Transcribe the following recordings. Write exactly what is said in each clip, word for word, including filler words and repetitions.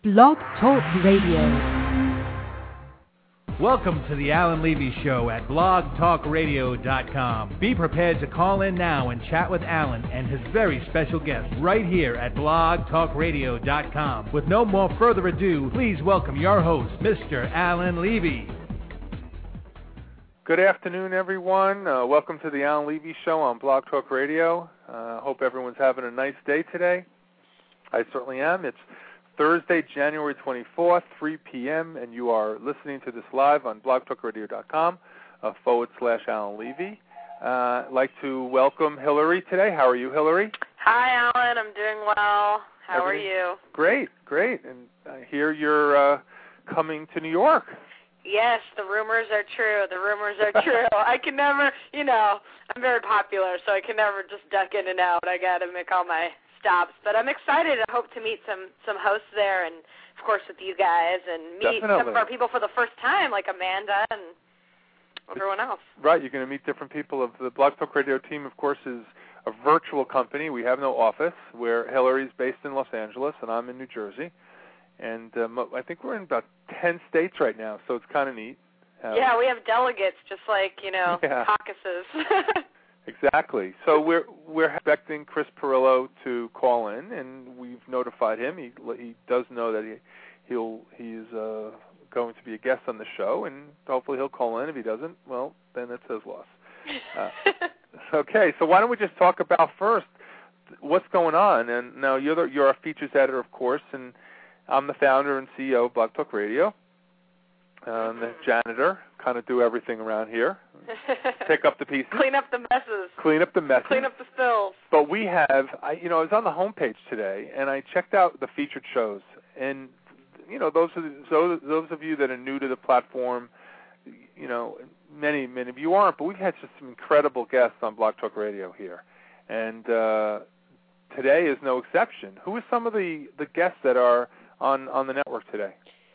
Blog Talk Radio. Welcome to the Alan Levy Show at blog talk radio dot com. Be prepared to call in now and chat with Alan and his very special guest right here at blog talk radio dot com. With no more further ado, please welcome your host, Mister Alan Levy. Good afternoon, everyone. Uh, welcome to the Alan Levy Show on Blog Talk Radio. I uh, hope everyone's having a nice day today. I certainly am. It's Thursday, January twenty-fourth, three p.m., and you are listening to this live on blog talk radio dot com uh, forward slash Alan Levy. Uh, I'd like to welcome Hillary today. How are you, Hillary? Hi, Alan. I'm doing well. How Everything? are you? Great, great. And I hear you're uh, coming to New York. Yes, the rumors are true. The rumors are true. I can never, you know, I'm very popular, so I can never just duck in and out. I got to make all my stops. But I'm excited. I hope to meet some, some hosts there and, of course, with you guys and meet Definitely. some of our people for the first time, like Amanda and everyone else. Right. You're going to meet different people. Of the Blog Talk Radio team, of course, is a virtual company. We have no office, where Hillary's based in Los Angeles and I'm in New Jersey. And um, I think we're in about ten states right now, so it's kind of neat. Uh, yeah, we have delegates, just like, you know, yeah. caucuses. Exactly. So we're we're expecting Chris Pirillo to call in, and we've notified him. He he does know that he he'll he's uh, going to be a guest on the show, and hopefully he'll call in. If he doesn't, well, then it's his loss. Uh, okay. So why don't we just talk about first what's going on? And now you're the, you're our features editor, of course, and I'm the founder and C E O of Blog Talk Radio. I'm the janitor, kind of do everything around here. Pick up the pieces. Clean up the messes. Clean up the messes. Clean up the spills. But we have, I, you know, I was on the homepage today, and I checked out the featured shows. And, you know, those, are, those, those of you that are new to the platform, you know, many, many of you aren't, but we've had just some incredible guests on Blog Talk Radio here. And uh, today is no exception. Who are some of the, the guests that are on, on the network today?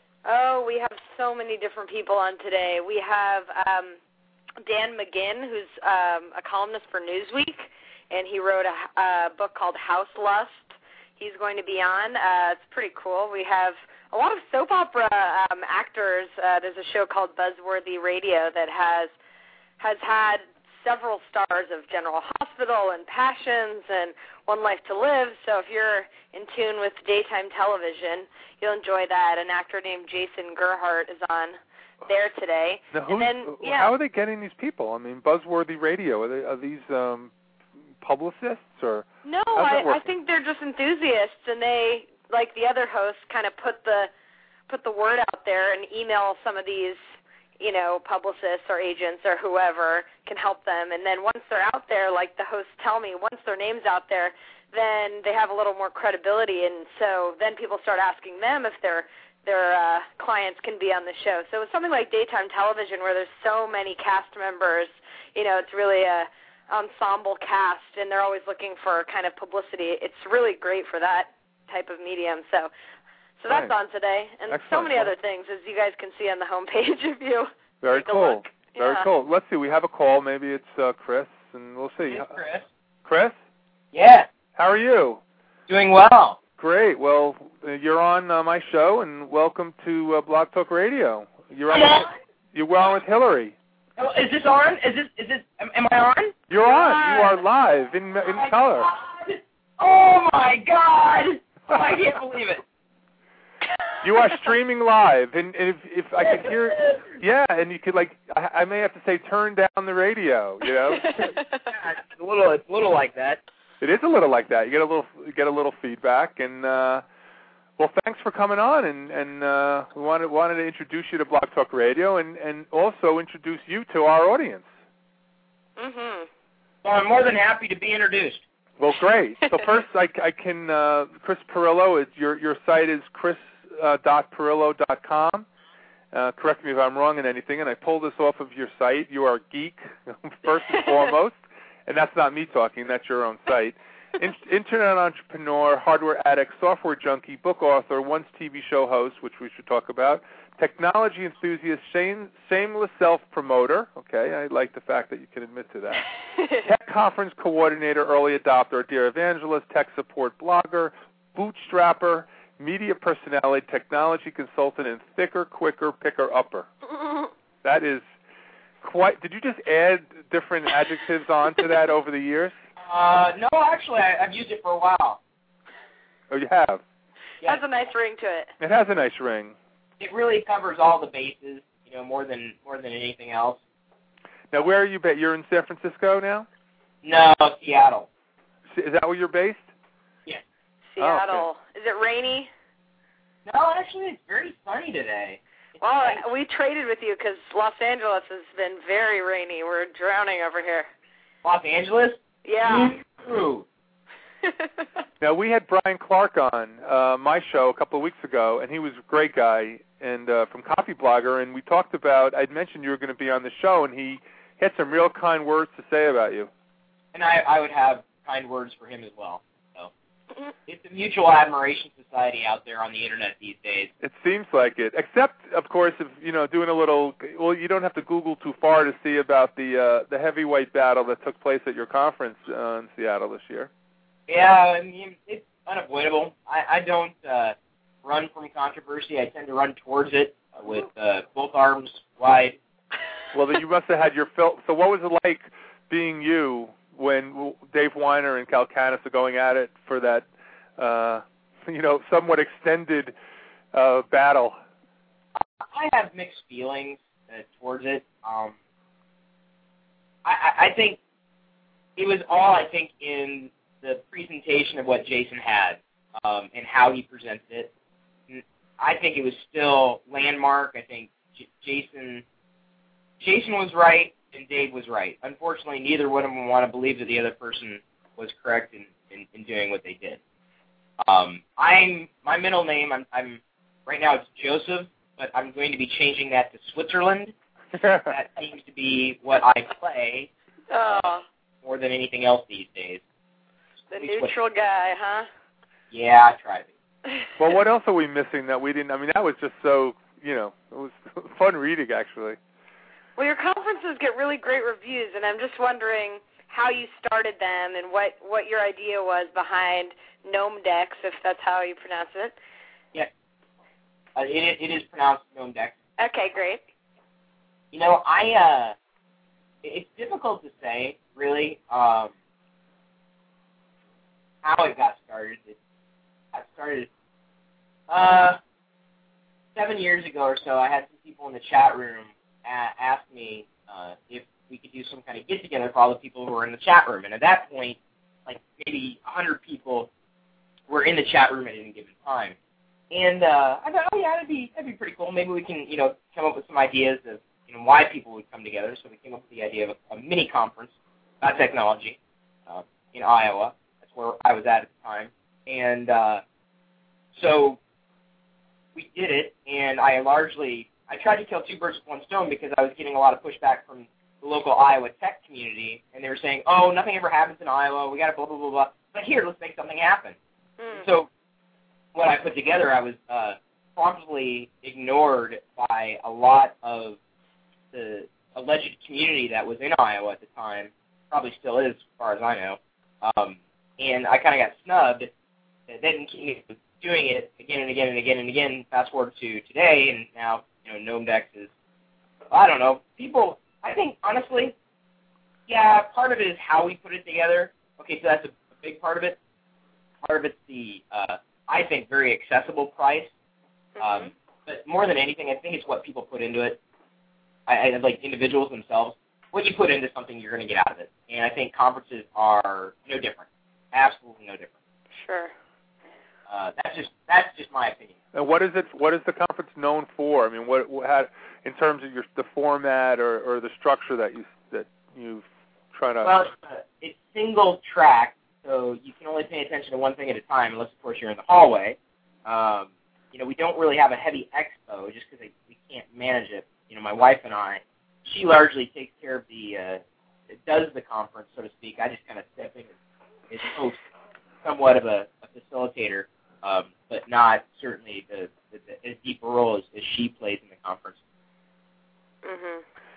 Oh, we have so many different people on today. We have um, Dan McGinn, who's um, a columnist for Newsweek, and he wrote a, a book called House Lust. He's going to be on. Uh, it's pretty cool. We have a lot of soap opera um, actors. Uh, there's a show called Buzzworthy Radio that has has had several stars of General Hospital and Passions and One Life to Live. So if you're in tune with daytime television, you'll enjoy that. An actor named Jason Gerhardt is on there today. Now, who, and then, yeah. How are they getting these people? I mean, Buzzworthy Radio, are, they, are these um, publicists? Or No, I, I think they're just enthusiasts, and they, like the other hosts, kind of put the put the word out there and email some of these, you know, publicists or agents or whoever can help them. And then once they're out there, like the hosts tell me, once their name's out there, then they have a little more credibility. And so then people start asking them if their their uh, clients can be on the show. So it's something like daytime television where there's so many cast members. You know, it's really a ensemble cast, and they're always looking for kind of publicity. It's really great for that type of medium. So So that's right. on today, and Excellent. so many other things, as you guys can see on the homepage if you Very take a cool. look. Very yeah. cool. Let's see. We have a call. Maybe it's uh, Chris, and we'll see. Hey, Chris. Chris? Yeah. How are you? Doing well. Great. Well, uh, you're on uh, my show, and welcome to uh, Blog Talk Radio. You're on. Yeah. With, you're on with Hillary. Oh, is this on? Is this? Is this? Am, am I on? You're on. You are live in in oh color. God. Oh my God! Oh, I can't believe it. You are streaming live, and, and if if I could hear, yeah, and you could like, I, I may have to say, turn down the radio. You know, it's a little, it's a little like that. It is a little like that. You get a little, you get a little feedback, and uh, well, thanks for coming on, and and uh, we wanted wanted to introduce you to Blog Talk Radio, and and also introduce you to our audience. Mhm. Well, I'm more than happy to be introduced. Well, great. So first, I, I can uh, Chris Pirillo. Is your your site is chris dot pirillo dot com. Uh, correct me if I'm wrong in anything. And I pulled this off of your site. You are a geek first and foremost, and that's not me talking. That's your own site. In- internet entrepreneur, hardware addict, software junkie, book author, once T V show host, which we should talk about, technology enthusiast, shame, shameless self-promoter. Okay, I like the fact that you can admit to that. Tech conference coordinator, early adopter, dear evangelist, tech support blogger, bootstrapper, media personality, technology consultant, and thicker, quicker, picker upper. That is quite. Did you just add different adjectives onto that over the years? Uh, no, actually, I, I've used it for a while. Oh, you have? It has a nice ring to it. It has a nice ring. It really covers all the bases, you know, more than more than anything else. Now, where are you based? You're in San Francisco now? No, Seattle. Is that where you're based? Yeah. Seattle. Oh, okay. Is it rainy? No, actually, it's very sunny today. It's Well, nice. we traded with you because Los Angeles has been very rainy. We're drowning over here. Los Angeles? Yeah. True. Now, we had Brian Clark on uh, my show a couple of weeks ago, and he was a great guy and uh, from Coffee Blogger, and we talked about, I'd mentioned you were going to be on the show, and he had some real kind words to say about you. And I, I would have kind words for him as well. So it's a mutual admiration society out there on the internet these days. It seems like it, except, of course, if you know, doing a little. Well, you don't have to Google too far to see about the uh, the heavyweight battle that took place at your conference uh, in Seattle this year. Yeah, I mean, it's unavoidable. I, I don't uh, run from controversy. I tend to run towards it uh, with uh, both arms wide. Well, then you must have had your fill. So, what was it like being you when Dave Weiner and Cal Canis are going at it for that, uh, you know, somewhat extended uh, battle? I have mixed feelings uh, towards it. Um, I, I, I think it was all, I think, in the presentation of what Jason had um, and how he presented it. I think it was still landmark. I think J- Jason Jason was right and Dave was right. Unfortunately, neither one of them want to believe that the other person was correct in, in, in doing what they did. Um, I'm my middle name. I'm, I'm right now it's Joseph, but I'm going to be changing that to Switzerland. That seems to be what I play Oh, more than anything else these days. the neutral guy, huh? Yeah, I try to be. Well, what else are we missing that we didn't? I mean, that was just so, you know, it was fun reading, actually. Well, your conferences get really great reviews, and I'm just wondering how you started them and what, what your idea was behind Gnomedex, if that's how you pronounce it. Yeah, uh, it, it is pronounced Gnomedex. Okay, great. You know, I, uh, it's difficult to say, really, um, how it got started. It got started, uh, seven years ago or so. I had some people in the chat room a- ask me uh, if we could do some kind of get-together for all the people who were in the chat room. And at that point, like maybe one hundred people were in the chat room at any given time. And uh, I thought, oh, yeah, that'd be, that'd be pretty cool. Maybe we can, you know, come up with some ideas of, you know, why people would come together. So we came up with the idea of a, a mini conference about technology uh, in Iowa. That's where I was at at the time. And uh, so we did it, and I largely, I tried to kill two birds with one stone because I was getting a lot of pushback from the local Iowa tech community, and they were saying, oh, nothing ever happens in Iowa, we got to blah, blah, blah, blah. But here, let's make something happen. Mm. So what I put together, I was uh, promptly ignored by a lot of the alleged community that was in Iowa at the time, probably still is as far as I know, um, and I kind of got snubbed. They didn't keep doing it again and again and again and again. Fast forward to today, and now, you know, Gnomedex is, I don't know, people, I think, honestly, yeah, part of it is how we put it together. Okay, so that's a, a big part of it. Part of it's the, uh, I think, very accessible price. Mm-hmm. Um, but more than anything, I think it's what people put into it. I, I like individuals themselves. What you put into something, you're going to get out of it. And I think conferences are no different. Absolutely no different. Sure. Uh, that's just that's just my opinion. And what is it? What is the conference known for? I mean, what, what had, in terms of your the format or, or the structure that you that you've tried to? Well, it's, uh, it's single track, so you can only pay attention to one thing at a time, unless of course you're in the hallway. Um, you know, we don't really have a heavy expo just because we can't manage it. You know, my wife and I, she largely takes care of the, uh, it does the conference, so to speak. I just kind of step in as host, somewhat of a, a facilitator, um, but not certainly the, the, the as deep a role as, as she plays in the conference. Mhm.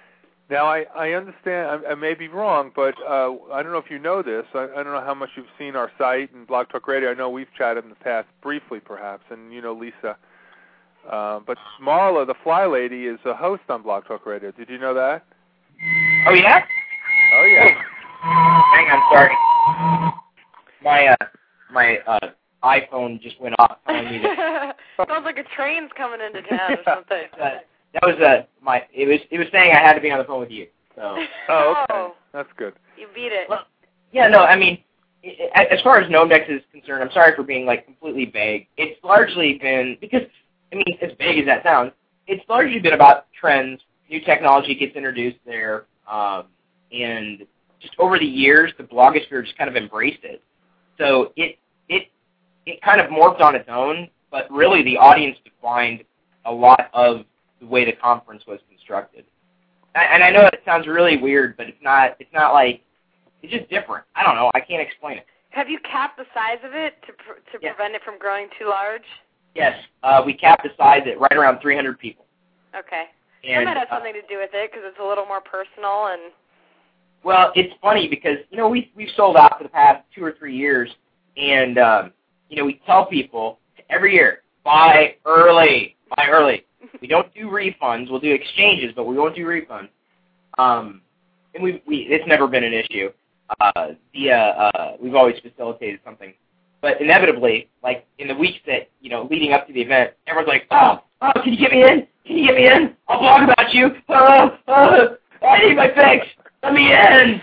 Now, I, I understand, I, I may be wrong, but uh, I don't know if you know this. I, I don't know how much you've seen our site and Blog Talk Radio. I know we've chatted in the past, briefly perhaps, and you know Lisa. Uh, but Marla, the Fly Lady, is a host on Blog Talk Radio. Did you know that? Oh, yeah? Oh, yeah. Hang on, sorry. My, uh, my uh, iPhone just went off telling me that. Sounds like a train's coming into town or something. Uh, that was uh, my. It was. It was saying I had to be on the phone with you. So. Oh, okay. That's good. You beat it. Well, yeah, no, I mean, it, as far as GnomeDex is concerned, I'm sorry for being like completely vague. It's largely been because I mean, as vague as that sounds, it's largely been about trends. New technology gets introduced there, um, and just over the years, the blogosphere just kind of embraced it. So it it it kind of morphed on its own, but really the audience defined a lot of the way the conference was constructed. And I know it sounds really weird, but it's not. It's not like it's just different. I don't know. I can't explain it. Have you capped the size of it to pr- to Yeah. prevent it from growing too large? Yes, uh, we capped the size at right around three hundred people. Okay. And, that might have uh, something to do with it because it's a little more personal and. Well, it's funny because you know we we've sold out for the past two or three years, and um, you know we tell people every year buy early, buy early. We don't do refunds. We'll do exchanges, but we won't do refunds. Um, and we we it's never been an issue. Uh, the uh, uh, we've always facilitated something, but inevitably, like in the weeks that you know leading up to the event, everyone's like, oh, oh, can you get me in? Can you get me in? I'll blog about you. Oh, oh, I need my fix. Let me in.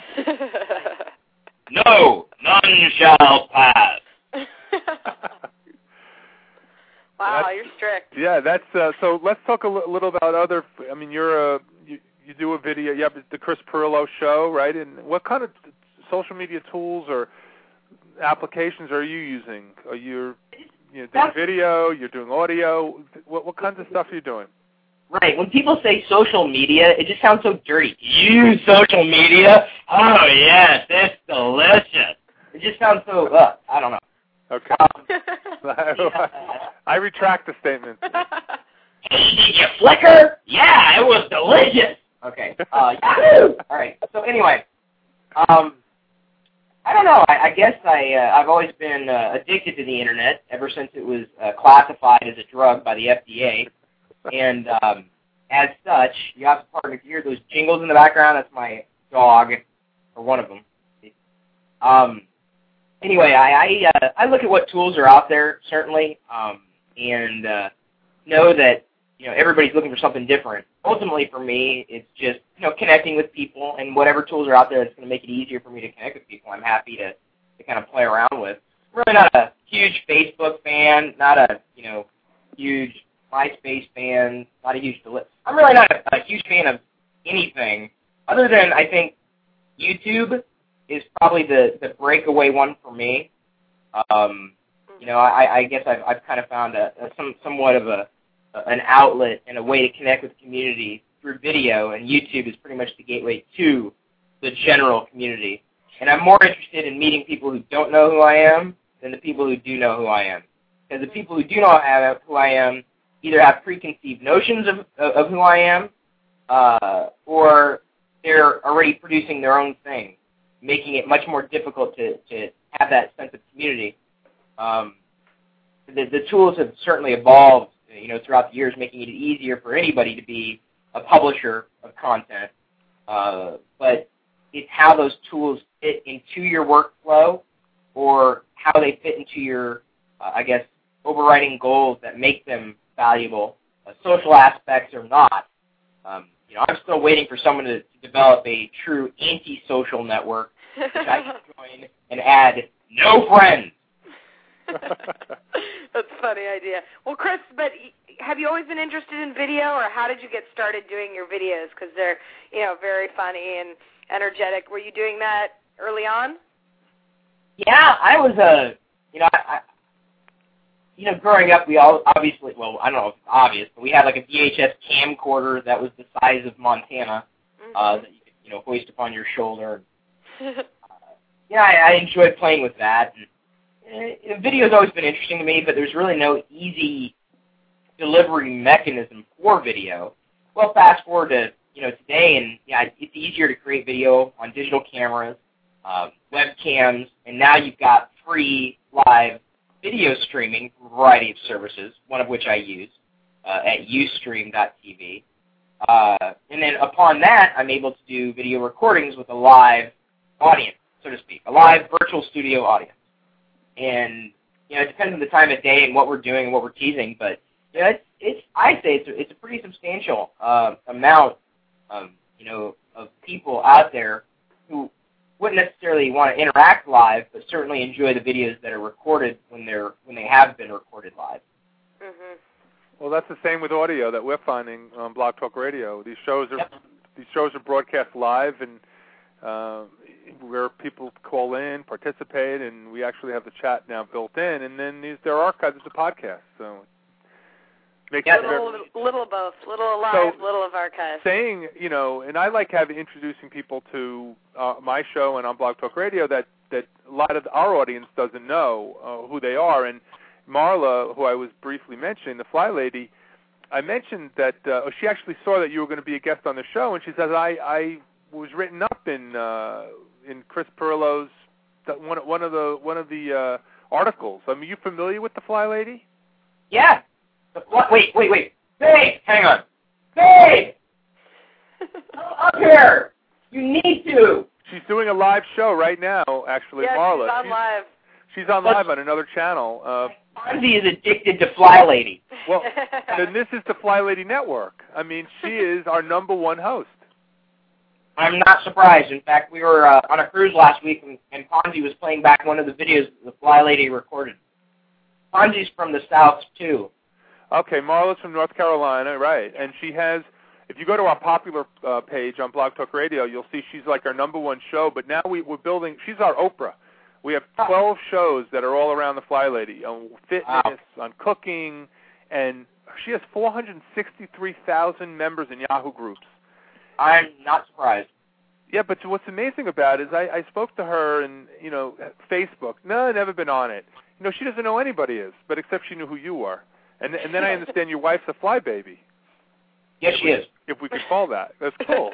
No, none shall pass. Wow, That's, you're strict. Yeah, that's uh, so. Let's talk a l- little about other. I mean, you're a you, you do a video. You have the Chris Pirillo show, right? And what kind of social media tools or applications are you using? Are you you know, doing video? You're doing audio. What what kinds of stuff are you doing? Right. When people say social media, it just sounds so dirty. You use social media? Oh, yes, it's delicious. It just sounds so, uh, I don't know. Okay. Um, yeah. I retract the statement. Hey, did you flicker? Yeah, it was delicious. Okay. Uh, yahoo! All right. So anyway, um, I don't know. I, I guess I, uh, I've always been uh, addicted to the Internet ever since it was uh, classified as a drug by the F D A. And um, as such, you have to pardon if you hear those jingles in the background. That's my dog, or one of them. Um, anyway, I I, uh, I look at what tools are out there, certainly, um, and uh, know that you know everybody's looking for something different. Ultimately, for me, it's just you know connecting with people, and whatever tools are out there that's going to make it easier for me to connect with people, I'm happy to, to kind of play around with. I'm really not a huge Facebook fan, not a you know huge MySpace fan, not a huge deli- I'm really not a, a huge fan of anything other than I think YouTube is probably the, the breakaway one for me. Um, you know, I, I guess I've, I've kind of found a, a some somewhat of a, a an outlet and a way to connect with the community through video, and YouTube is pretty much the gateway to the general community. And I'm more interested in meeting people who don't know who I am than the people who do know who I am. Because the people who do know who I am either have preconceived notions of, of who I am, uh, or they're already producing their own thing, making it much more difficult to, to have that sense of community. Um, the, the tools have certainly evolved, you know, throughout the years, making it easier for anybody to be a publisher of content. Uh, but it's how those tools fit into your workflow, or how they fit into your, uh, I guess, overriding goals that make them valuable, uh, social aspects or not. Um, you know, I'm still waiting for someone to, to develop a true anti-social network, which I can join and add no friends. That's a funny idea. Well, Chris, but have you always been interested in video, or how did you get started doing your videos? Because they're, you know, very funny and energetic. Were you doing that early on? Yeah, I was a, uh, you know, I, I You know, growing up, we all obviously, well, I don't know if it's obvious, but we had like a V H S camcorder that was the size of Montana, mm-hmm. uh, that you could, you know, hoist upon your shoulder. uh, yeah, I, I enjoyed playing with that. And, uh, video's always been interesting to me, but there's really no easy delivery mechanism for video. Well, fast forward to you know, today, and yeah, it's easier to create video on digital cameras, uh, webcams, and now you've got free live video streaming from a variety of services, one of which I use uh, at ustream dot t v. Uh, and then upon that, I'm able to do video recordings with a live audience, so to speak, a live virtual studio audience. And, you know, it depends on the time of day and what we're doing and what we're teasing, but, you know, it's, it's I'd say it's a, it's a pretty substantial uh, amount of, you know, of people out there who wouldn't necessarily want to interact live, but certainly enjoy the videos that are recorded when they're when they have been recorded live. Mhm. Well, that's the same with audio that we're finding on Blog Talk Radio. These shows are Yep. these shows are broadcast live, and uh, where people call in, participate, and we actually have the chat now built in, and then these they're archived as a podcast. So makes Yeah, it very, Little, little of both, little alive, So, little of archives. saying, you know, and I like having introducing people to uh, my show and on Blog Talk Radio that, that a lot of our audience doesn't know uh, who they are. And Marla, who I was briefly mentioning, the Fly Lady, I mentioned that uh, she actually saw that you were going to be a guest on the show, and she says, I, I was written up in uh, in Chris Pirillo's one one of the one of the uh, articles. I mean, are you familiar with the Fly Lady? Yeah. The fly, wait, wait, wait. Babe, hang on. Babe! Come up here! You need to! She's doing a live show right now, actually, yeah, Marla. she's on live. She's on live on another channel. Uh, Fonzie is addicted to Fly Lady. well, then this is the Fly Lady Network. I mean, she is our number one host. I'm not surprised. In fact, we were uh, on a cruise last week, and, and Fonzie was playing back one of the videos the Fly Lady recorded. Fonzie's from the South, too. Okay, Marla's from North Carolina, right? And she has, if you go to our popular uh, page on Blog Talk Radio, you'll see she's like our number one show. But now we, we're building, she's our Oprah. We have twelve shows that are all around the Fly Lady, on fitness, Wow. on cooking, and she has four hundred sixty-three thousand members in Yahoo groups. I'm not surprised. Yeah, but what's amazing about it is I, I spoke to her and, you know, Facebook. No, I've never been on it. You know, she doesn't know anybody is, but except she knew who you are. And and then I understand your wife's a fly baby. Yes, she is. If we could call that. That's cool.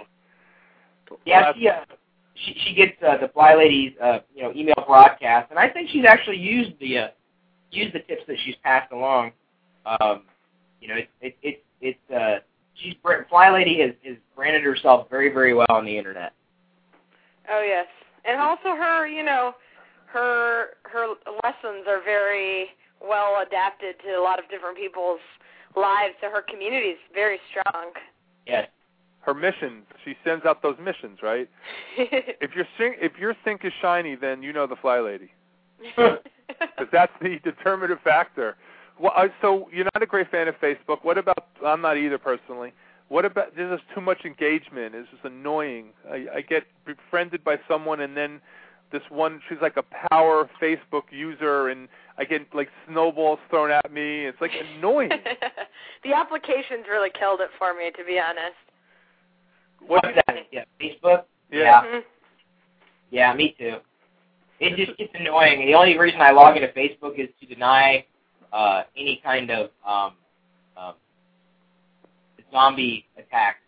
Yeah, she, uh, she she gets uh, the Fly Lady's uh, you know email broadcast, and I think she's actually used the uh, used the tips that she's passed along. Um, you know, it's it, it, it's uh, she's Fly Lady has, has branded herself very very well on the internet. Oh yes, and also her, you know, her her lessons are very well adapted to a lot of different people's lives. So her community is very strong. Yes. Her missions, she sends out those missions, right? if your sink, if your sink is shiny, then you know the Fly Lady, because that's the determinative factor. Well, uh, so you're not a great fan of Facebook. What about? I'm not either personally. What about? There's just too much engagement. It's just annoying. I, I get befriended by someone, and then this one, she's like a power Facebook user, and I get like snowballs thrown at me. It's like annoying. The applications really killed it for me, to be honest. What is that? Yeah, Facebook. Yeah. Yeah. Mhm. Yeah, me too. It just gets annoying. The only reason I log into Facebook is to deny uh, any kind of um, um, zombie attack.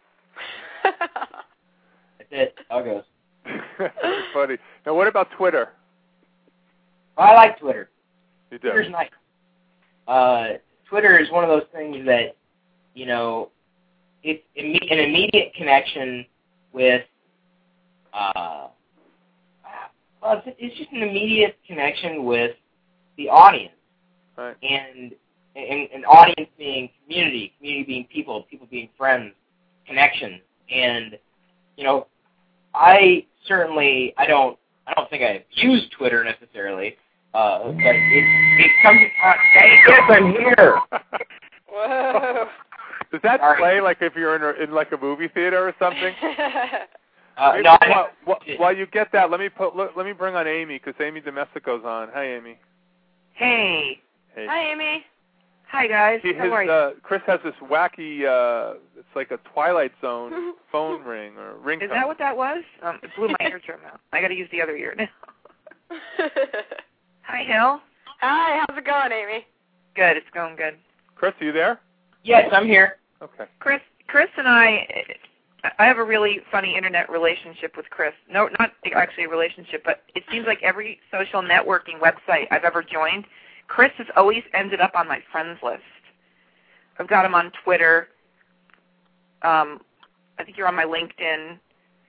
That's it. How it goes. That's funny. Now, what about Twitter? I like Twitter. You do. Twitter's nice. Uh, Twitter is one of those things that, you know, it's imme- an immediate connection with, uh, well, it's, it's just an immediate connection with the audience. Right. And, and an audience being community, community being people, people being friends, connection. And, you know, I certainly, I don't, I don't think I use Twitter necessarily, uh, but it, it comes upon, yes, I'm here. Whoa. Does that Sorry. play like if you're in, a, in like a movie theater or something? Uh, Maybe no, I while, while, don't- while you get that, let me put let, let me bring on Amy, because Amy Domestico's on. Hi, Amy. Hey. Hey. Hi, Amy. Hi, guys. He, How his, are you? uh, Chris has this wacky, uh, it's like a Twilight Zone phone ring or ringtone. Is that what that was? Um, it blew my eardrum out. I got to use the other ear now. Hi, Hill. Hi, how's it going, Amy? Good. It's going good. Chris, are you there? Yes, I'm here. Okay. Chris, Chris and I, I have a really funny internet relationship with Chris. No, not actually a relationship, but it seems like every social networking website I've ever joined, Chris has always ended up on my friends list. I've got him on Twitter. Um, I think you're on my LinkedIn,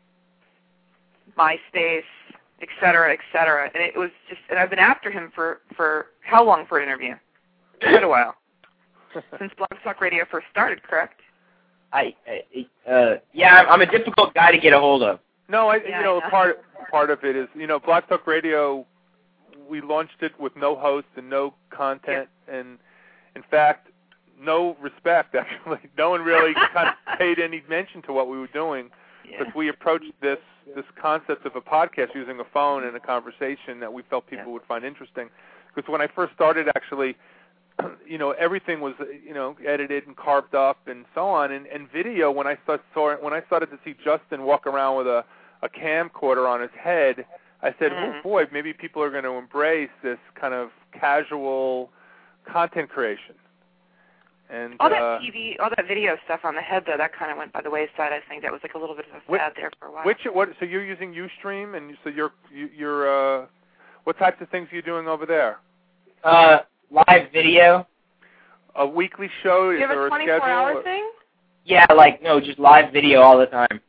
MySpace, et cetera, et cetera. And it was just, and I've been after him for, for how long for an interview? Quite a while. Since Blog Talk Radio first started, correct? I, I uh, yeah, I'm, I'm a difficult guy to get a hold of. No, I, Yeah, you know, I know. part part of it is, you know, Blog Talk Radio. We launched it with no host and no content, and in fact, no respect. Actually, no one really kind of paid any mention to what we were doing, because Yeah. we approached this this concept of a podcast using a phone and a conversation that we felt people Yeah. would find interesting. Because when I first started, actually, you know, everything was, you know, edited and carved up and so on. And, and video, when I start, saw when I started to see Justin walk around with a, a camcorder on his head, I said, Mhm. oh boy, maybe people are going to embrace this kind of casual content creation. And All that uh, T V, all that video stuff on the head, though, that kind of went by the wayside. I think that was like a little bit of a Which- fad there for a while. which what? So you're using Ustream, and so you're you, you're uh, what types of things are you doing over there? Uh, live video? A weekly show? Do Is you have there a a twenty-four hour schedule? thing? Yeah, like, no, just live video all the time.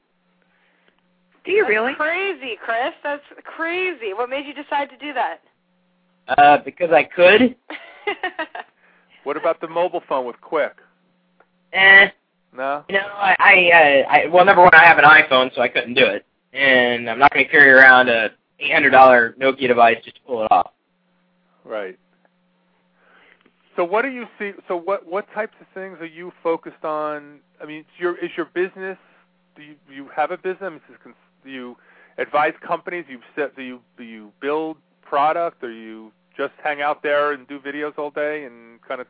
Do you That's really? crazy, Chris. That's crazy. What made you decide to do that? Uh, because I could. What about the mobile phone with Quick? Eh, No? you know, I, I, uh, I, well, number one, I have an iPhone, so I couldn't do it. And I'm not going to carry around a eight hundred dollars Nokia device just to pull it off. Right. So what do you see? So what what types of things are you focused on? I mean, is your is your business? Do you do you have a business? I mean, is this- do you advise companies? You set? Do you do you build product? Or you just hang out there and do videos all day and kind of?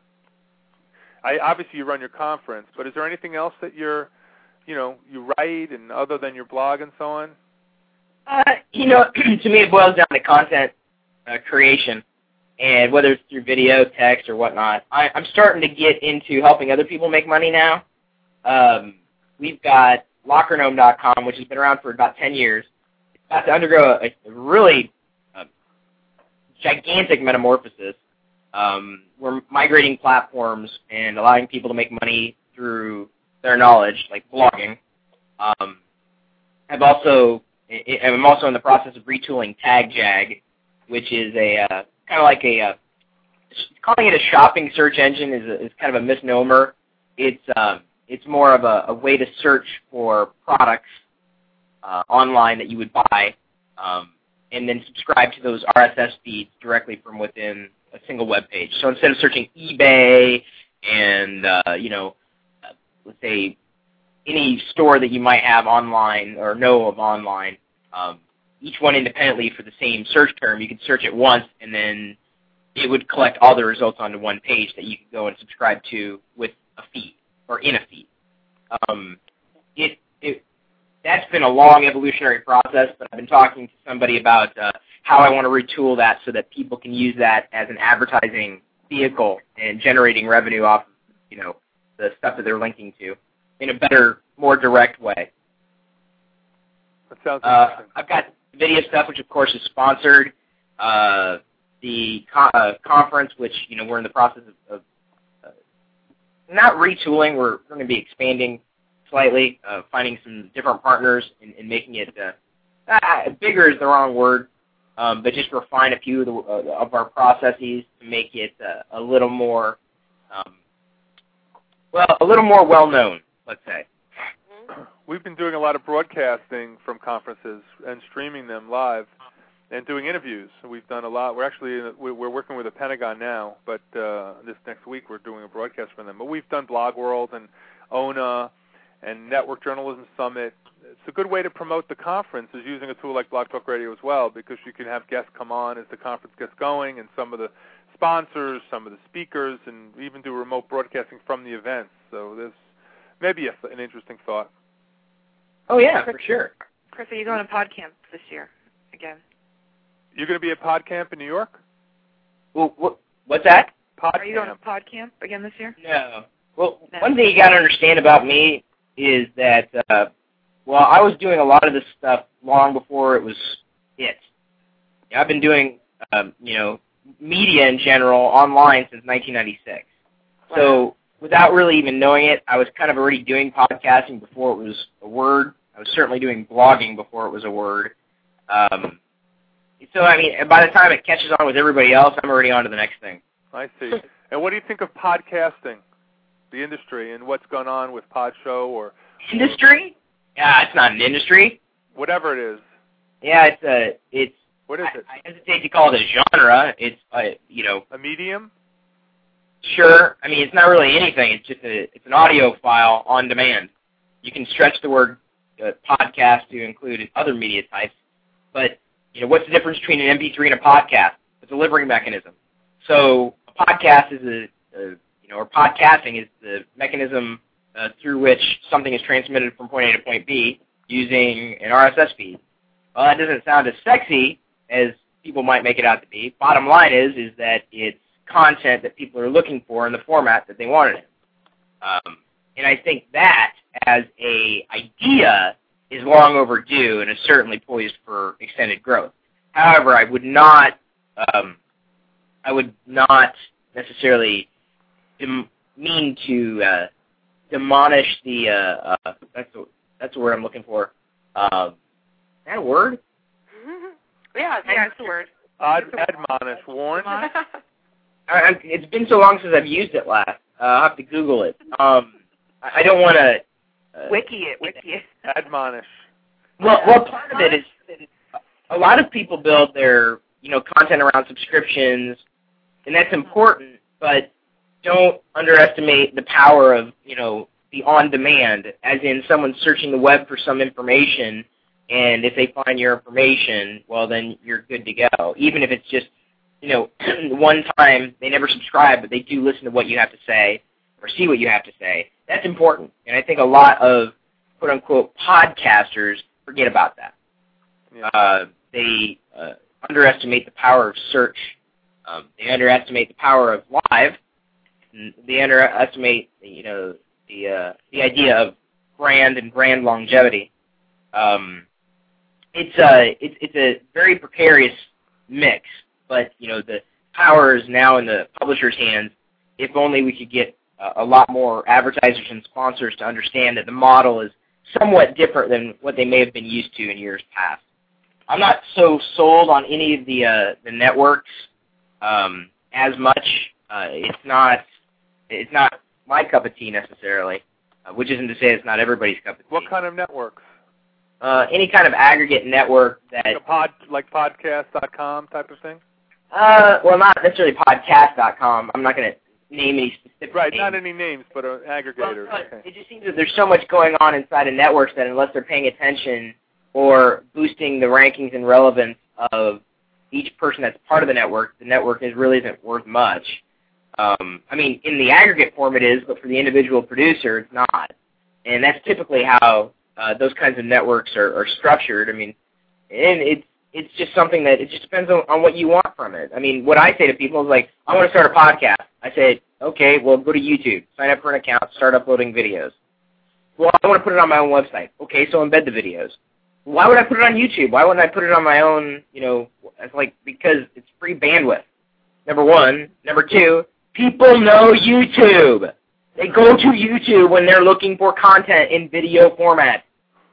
I obviously you run your conference, but is there anything else that you're, you know, you write and other than your blog and so on? Uh, you know, to me, it boils down to content uh, creation, and whether it's through video, text, or whatnot. I, I'm starting to get into helping other people make money now. Um, we've got Locker Gnome dot com, which has been around for about ten years. It's about to undergo a, a really uh, gigantic metamorphosis. Um, we're migrating platforms and allowing people to make money through their knowledge, like blogging. Um, I've also I'm also in the process of retooling TagJag, which is a uh, kind of like a uh, calling it a shopping search engine is, a, is kind of a misnomer. It's um, it's more of a, a way to search for products uh, online that you would buy, um, and then subscribe to those R S S feeds directly from within a single web page. So instead of searching eBay and uh, you know, uh, let's say any store that you might have online or know of online, um, each one independently for the same search term, you could search it once, and then it would collect all the results onto one page that you could go and subscribe to with a feed or in a feed. Um, it, it that's been a long evolutionary process, but I've been talking to somebody about uh, how I want to retool that so that people can use that as an advertising vehicle and generating revenue off, you know, the stuff that they're linking to in a better, more direct way. That sounds Uh, interesting. I've got video stuff, which of course is sponsored. Uh, the co- uh, conference, which you know we're in the process of, of uh, not retooling. We're going to be expanding slightly, uh, finding some different partners and, and making it uh, uh, bigger is the wrong word, um, but just refine a few of, the, uh, of our processes to make it uh, a little more, um, well, a little more well known. Let's say. We've been doing a lot of broadcasting from conferences and streaming them live and doing interviews. We've done a lot. We're actually we're working with the Pentagon now, but uh, this next week we're doing a broadcast for them. But we've done Blog World and O N A and Network Journalism Summit. It's a good way to promote the conference is using a tool like Blog Talk Radio as well, because you can have guests come on as the conference gets going, and some of the sponsors, some of the speakers, and even do remote broadcasting from the events. So there's maybe a, an interesting thought. Oh yeah, for sure. Chris, are you going to PodCamp this year again? You're going to be at PodCamp in New York? Well, what, what's that? Are you going to PodCamp. PodCamp again this year? No. Well, No. one thing you got to understand about me is that uh, well, I was doing a lot of this stuff long before it was it. I've been doing, um, you know, media in general online since nineteen ninety-six. Wow. So without really even knowing it, I was kind of already doing podcasting before it was a word. I was certainly doing blogging before it was a word. Um, so, I mean, by the time it catches on with everybody else, I'm already on to the next thing. I see. And what do you think of podcasting, the industry, and what's going on with Podshow or industry? Yeah, it's not an industry. Whatever it is. Yeah, it's a it's. What is it? I, I hesitate to call it a genre. It's uh, you know. A medium. Sure. I mean, it's not really anything. It's just a it's an audio file on demand. You can stretch the word uh, podcast to include other media types, but you know, what's the difference between an M P three and a podcast? A delivery mechanism. So a podcast is a, a you know, or podcasting is the mechanism uh, through which something is transmitted from point A to point B using an R S S feed. Well, that doesn't sound as sexy as people might make it out to be. Bottom line is, is that it's content that people are looking for in the format that they want it in. Um, and I think that, as a idea, is long overdue and is certainly poised for extended growth. However, I would not, um, I would not necessarily dem- mean to uh, demolish the. Uh, uh, that's the, that's the word I'm looking for. Uh, is that a word? Yeah, yeah, it's a word. Ad, admonish, warn. I, I, it's been so long since I've used it last. Uh, I'll have to Google it. Um, I, I don't want to. Uh, wiki it, wiki it. Admonish. Well, well, part of it is a lot of people build their, you know, content around subscriptions, and that's important. But don't underestimate the power of, you know, the on-demand, as in someone searching the web for some information, and if they find your information, well, then you're good to go. Even if it's just, you know, one time they never subscribe, but they do listen to what you have to say or see what you have to say. That's important. And I think a lot of quote-unquote podcasters forget about that. Yeah. Uh, they uh, underestimate the power of search. Um, they underestimate the power of live. And they underestimate, you know, the uh, the idea of brand and brand longevity. Um, it's a it's it's a very precarious mix, but you know the power is now in the publisher's hands. If only we could get uh, a lot more advertisers and sponsors to understand that the model is somewhat different than what they may have been used to in years past. I'm not so sold on any of the uh, the networks um, as much. Uh, it's not it's not my cup of tea necessarily, uh, which isn't to say it's not everybody's cup of tea. What kind of networks? Uh, any kind of aggregate network that like a pod, like podcast dot com type of thing. Uh, well, not necessarily podcast dot com. I'm not going to name any specific Right, names. not any names, but an aggregator. Well, okay. It just seems that there's so much going on inside of networks that unless they're paying attention or boosting the rankings and relevance of each person that's part of the network, the network is really isn't worth much. Um, I mean, in the aggregate form it is, but for the individual producer, it's not. And that's typically how uh, those kinds of networks are, are structured. I mean, and it's it's just something that it just depends on, on what you want from it. I mean, what I say to people is like, I want to start a podcast. I say, okay, well, go to YouTube, sign up for an account, start uploading videos. Well, I want to put it on my own website. Okay, so embed the videos. Why would I put it on YouTube? Why wouldn't I put it on my own, you know, it's like, because it's free bandwidth, number one. Number two, people know YouTube. They go to YouTube when they're looking for content in video format.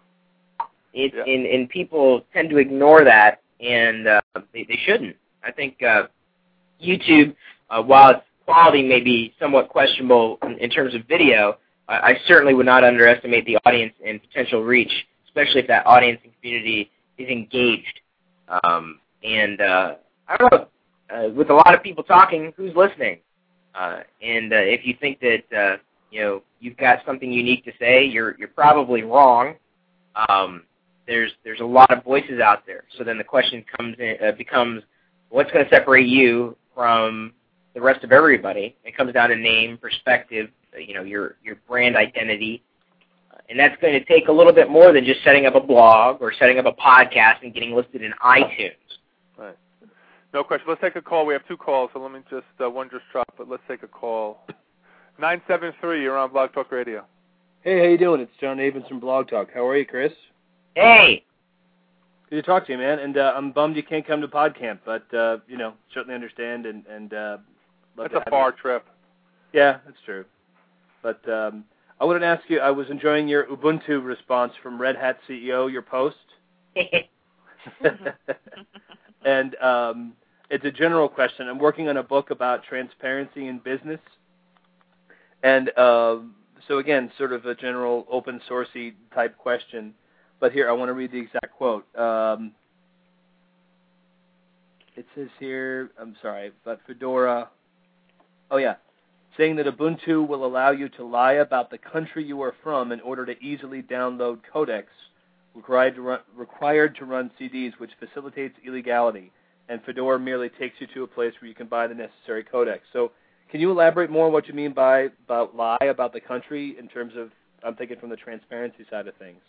It, yeah. and, and people tend to ignore that, and uh, they, they shouldn't. I think uh, YouTube, uh, while its quality may be somewhat questionable in, in terms of video, I, I certainly would not underestimate the audience and potential reach, especially if that audience and community is engaged. Um, and uh, I don't know, uh, with a lot of people talking, who's listening? Uh, and uh, if you think that uh, you know you've got something unique to say, you're you're probably wrong. Um, there's there's a lot of voices out there. So then the question comes in, uh, becomes, what's going to separate you from the rest of everybody? It comes down to name, perspective, uh, you know, your your brand identity. And that's going to take a little bit more than just setting up a blog or setting up a podcast and getting listed in iTunes. Right. No question. Let's take a call. We have two calls, so let me just, uh, one just dropped, but let's take a call. nine seven three, you're on Blog Talk Radio. Hey, how you doing? It's John Avens from Blog Talk. How are you, Chris? Hey. Good to talk to you, man. And uh, I'm bummed you can't come to PodCamp, but uh, you know, certainly understand and and uh, love That's to a far you. trip. Yeah, that's true. But um, I wanted to ask you. I was enjoying your Ubuntu response from Red Hat C E O. Your post. And um, it's a general question. I'm working on a book about transparency in business, and uh, so again, sort of a general open sourcey type question. But here, I want to read the exact quote. Um, it says here, I'm sorry, but Fedora, oh yeah, saying that Ubuntu will allow you to lie about the country you are from in order to easily download codecs required to run, required to run C Ds, which facilitates illegality. And Fedora merely takes you to a place where you can buy the necessary codecs. So can you elaborate more on what you mean by about lie about the country in terms of, I'm thinking from the transparency side of things?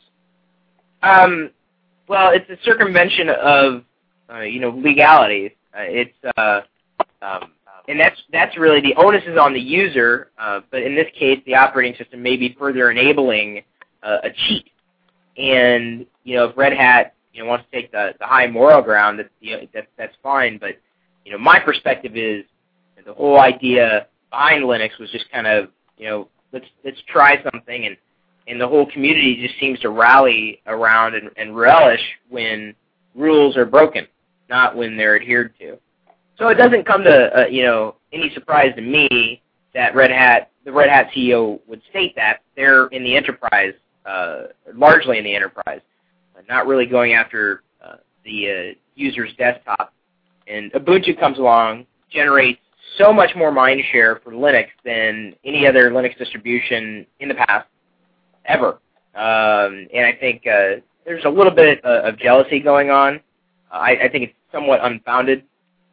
Um, well, it's a circumvention of, uh, you know, legalities. Uh, it's, uh, um, and that's that's really the onus is on the user. Uh, but in this case, the operating system may be further enabling uh, a cheat. And you know, if Red Hat, you know, wants to take the, the high moral ground, that you know, that that's fine. But you know, my perspective is the whole idea behind Linux was just kind of, you know, let's let's try something and. And the whole community just seems to rally around and, and relish when rules are broken, not when they're adhered to. So it doesn't come to uh, you know, any surprise to me that Red Hat, the Red Hat C E O would state that they're in the enterprise, uh, largely in the enterprise, uh, not really going after uh, the uh, user's desktop. And Ubuntu comes along, generates so much more mind share for Linux than any other Linux distribution in the past. Ever. Um, and I think uh, there's a little bit uh, of jealousy going on. Uh, I, I think it's somewhat unfounded.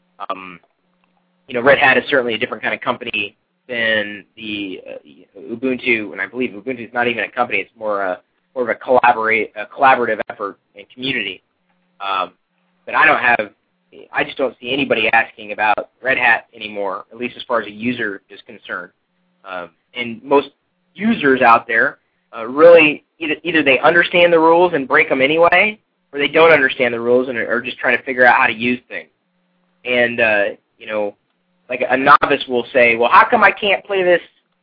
Um, you know, Red Hat is certainly a different kind of company than the uh, Ubuntu, and I believe Ubuntu is not even a company. It's more, a, more of a, collaborate, a collaborative effort and community. Um, but I don't have, I just don't see anybody asking about Red Hat anymore, at least as far as a user is concerned. Um, and most users out there Uh, really, either, either they understand the rules and break them anyway, or they don't understand the rules and are just trying to figure out how to use things. And, uh, you know, like a novice will say, well, how come I can't play this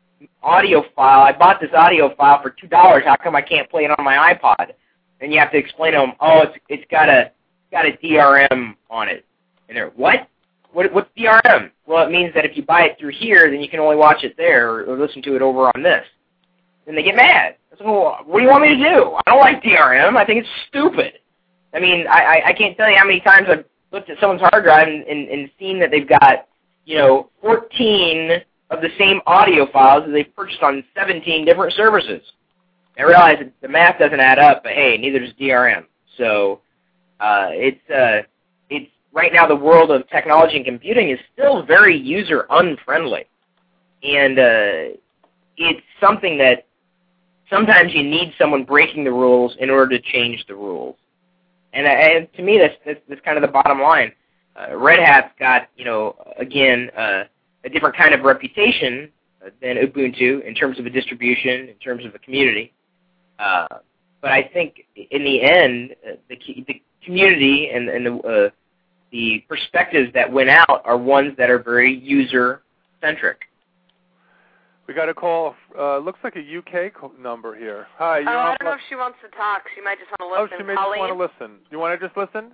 audio file? I bought this audio file for two dollars. How come I can't play it on my iPod? And you have to explain to them, oh, it's it's got a got a D R M on it. And they're, what? What what's D R M? Well, it means that if you buy it through here, then you can only watch it there or, or listen to it over on this. And they get mad. So, well, what do you want me to do? I don't like D R M. I think it's stupid. I mean, I, I, I can't tell you how many times I've looked at someone's hard drive and, and, and seen that they've got, you know, fourteen of the same audio files that they've purchased on seventeen different services. I realize that the math doesn't add up, but hey, neither does D R M. So uh, it's uh, it's right now the world of technology and computing is still very user unfriendly, and uh, it's something that sometimes you need someone breaking the rules in order to change the rules. And, and to me, that's, that's, that's kind of the bottom line. Uh, Red Hat's got, you know, again, uh, a different kind of reputation than Ubuntu in terms of a distribution, in terms of a community. Uh, but I think in the end, uh, the, the community and, and the, uh, the perspectives that win out are ones that are very user-centric. We got a call. Uh, looks like a U K number here. Hi. You're oh, on I don't know if she wants to talk. She might just want to listen. Oh, she may Colleen? just want to listen. You want to just listen?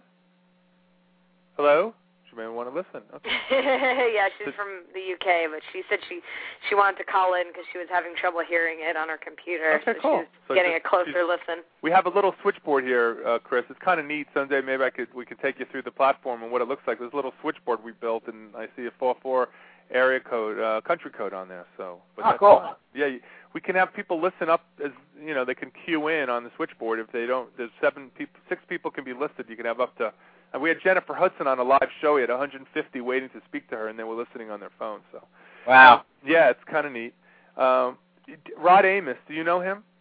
Hello? She may want to listen. Okay. Yeah, she's from the U K, but she said she she wanted to call in because she was having trouble hearing it on her computer. Okay, so cool. She's So getting just, a closer listen. We have a little switchboard here, uh, Chris. It's kind of neat. Someday maybe I could we could take you through the platform and what it looks like. There's a little switchboard we built, and I see a four four area code, uh, country code on there. So, but oh, that's cool. fine. Yeah, we can have people listen up as you know. They can queue in on the switchboard if they don't. There's seven people, six people can be listed. You can have up to. And we had Jennifer Hudson on a live show. We had one hundred fifty waiting to speak to her, and they were listening on their phone. So, wow. Um, yeah, it's kind of neat. Um, Rod Amos, do you know him?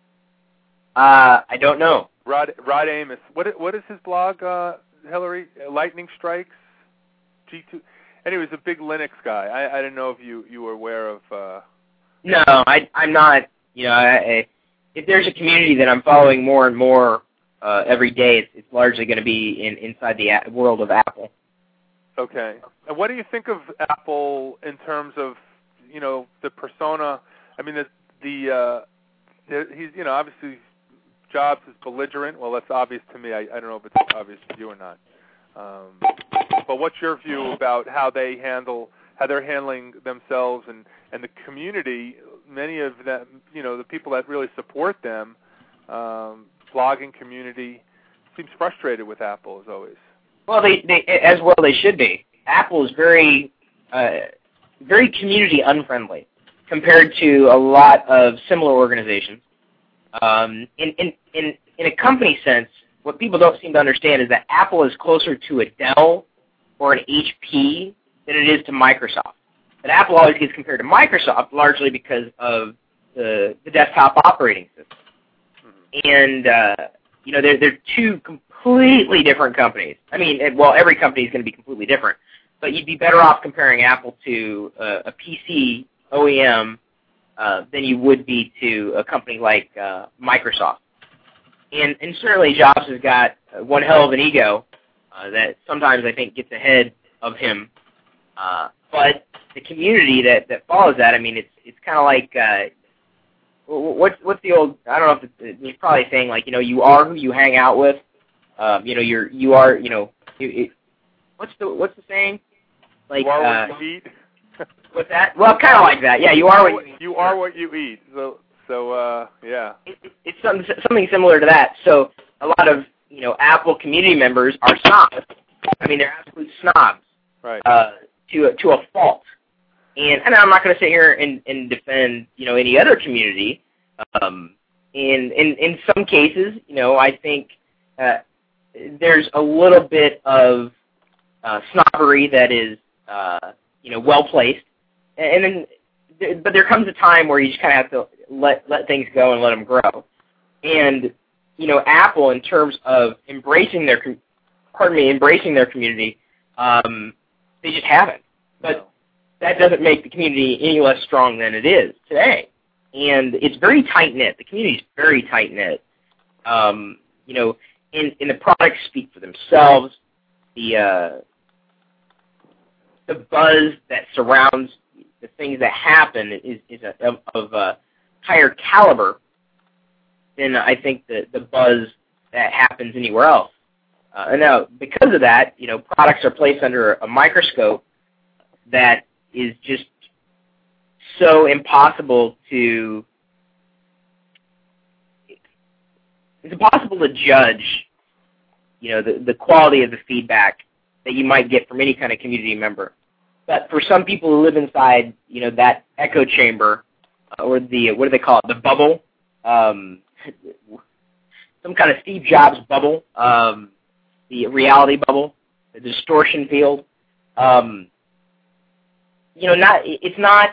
Uh, I don't know. Rod Rod Amos. What what is his blog, uh, Hillary? Lightning Strikes, G two. Anyway, he was a big Linux guy. I, I didn't know if you, you were aware of. Uh... No, I I'm not. You know, I, I, if there's a community that I'm following more and more uh, every day, it's, it's largely going to be in, inside the a- world of Apple. Okay. And what do you think of Apple in terms of, you know, the persona? I mean, the, the, uh, the he's, you know, obviously Jobs is belligerent. Well, that's obvious to me. I, I don't know if it's obvious to you or not. Um, but what's your view about how they handle, how they're handling themselves and, and the community? Many of them, you know, the people that really support them, um, blogging community, seems frustrated with Apple as always. Well, they, they as well they should be. Apple is very, uh, very community unfriendly compared to a lot of similar organizations. Um, in, in, in, in a company sense, what people don't seem to understand is that Apple is closer to a Dell or an H P than it is to Microsoft. But Apple always gets compared to Microsoft largely because of the, the desktop operating system. Mm-hmm. And, uh, you know, they're, they're two completely different companies. I mean, well, every company is going to be completely different. But you'd be better off comparing Apple to uh, a P C O E M uh, than you would be to a company like uh, Microsoft. And, and certainly Jobs has got one hell of an ego uh, that sometimes I think gets ahead of him. Uh, but the community that, that follows that, I mean, it's it's kind of like, uh, what's, what's the old, I don't know if it's, he's probably saying, like, you know, you are who you hang out with. Um, you know, you're, you are, you know, it, it, what's the what's the saying? Like, you are uh, what you eat. What's that? Well, kind of like that. Yeah, you are what you eat. You are what you eat. So, so uh, yeah. It, it, it's something something similar to that. So a lot of, you know, Apple community members are snobs. I mean, they're absolute snobs. Right. Uh, to a, to a fault. And and I'm not going to sit here and, and defend, you know, any other community. Um, in in in some cases, you know, I think uh, there's a little bit of uh, snobbery that is, uh, you know, well placed. And then, but there comes a time where you just kind of have to let let things go and let them grow. And you know, Apple, in terms of embracing their, pardon me, embracing their community, um, they just haven't. But no. That doesn't make the community any less strong than it is today. And it's very tight knit. The community is very tight knit. Um, you know, in in the products speak for themselves. The uh, the buzz that surrounds the things that happen is, is a, of, of a higher caliber than I think the, the buzz that happens anywhere else. Uh, and now, because of that, you know, products are placed under a microscope that is just so impossible to, it's impossible to judge, you know, the, the quality of the feedback that you might get from any kind of community member. But for some people who live inside, you know, that echo chamber, uh, or the, what do they call it, the bubble, um, some kind of Steve Jobs bubble, um, the reality bubble, the distortion field, um, you know, not, it's not,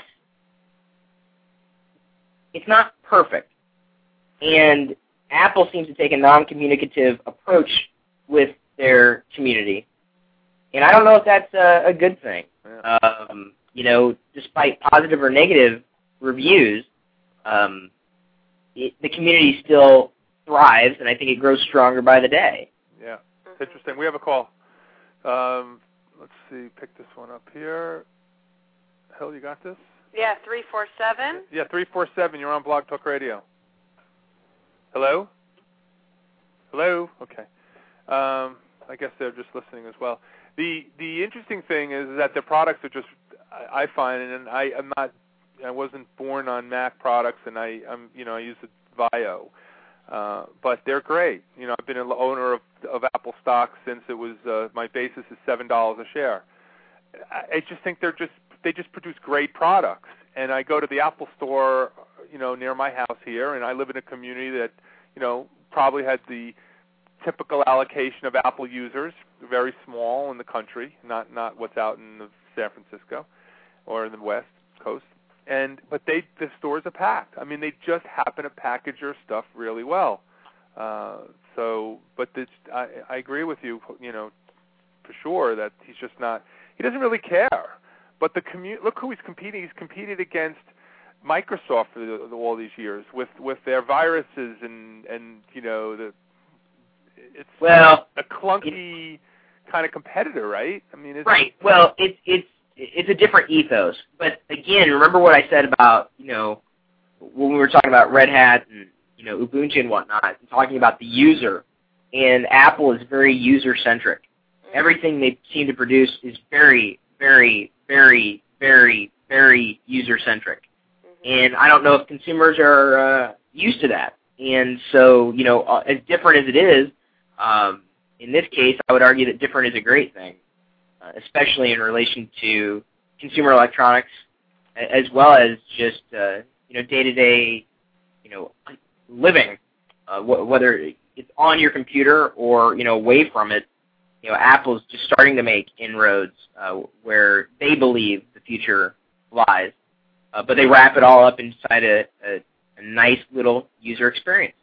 it's not perfect. And Apple seems to take a non-communicative approach with their community. And I don't know if that's a, a good thing. Yeah. Um, you know, despite positive or negative reviews, um, it, the community still thrives, and I think it grows stronger by the day. Yeah, it's interesting. We have a call. Um, let's see, pick this one up here. Hill, you got this? Yeah, three four seven. Yeah, three four seven. You're on Blog Talk Radio. Hello? Hello? Okay. Um, I guess they're just listening as well. The the interesting thing is that the products are just, I, I find, and I, I'm not, I wasn't born on Mac products, and I, I'm, you know, I use the VAIO, uh, but they're great. You know, I've been an owner of, of Apple stock since it was, uh, my basis is seven dollars a share. I, I just think they're just, they just produce great products. And I go to the Apple store, you know, near my house here, and I live in a community that, you know, probably has the typical allocation of Apple users, very small in the country, not not what's out in the San Francisco or in the West Coast. And but they the stores are packed. I mean, they just happen to package their stuff really well. Uh, so, but this, I, I agree with you, you know, for sure that he's just not. He doesn't really care. But the commu- look who he's competing. He's competed against Microsoft for the, the, all these years with, with their viruses and, and you know the it's well a clunky kind of competitor, right? I mean, it's, right. Well, it's it's it's a different ethos. But again, remember what I said about you know when we were talking about Red Hat and you know Ubuntu and whatnot, and talking about the user. And Apple is very user centric. Everything they seem to produce is very, very, very, very, very user centric. And I don't know if consumers are uh, used to that. And so, you know, uh, as different as it is, um, in this case, I would argue that different is a great thing, uh, especially in relation to consumer electronics, as well as just, uh, you know, day-to-day, you know, living, uh, wh- whether it's on your computer or, you know, away from it. You know, Apple's just starting to make inroads uh, where they believe the future lies, uh, but they wrap it all up inside a, a, a nice little user experience.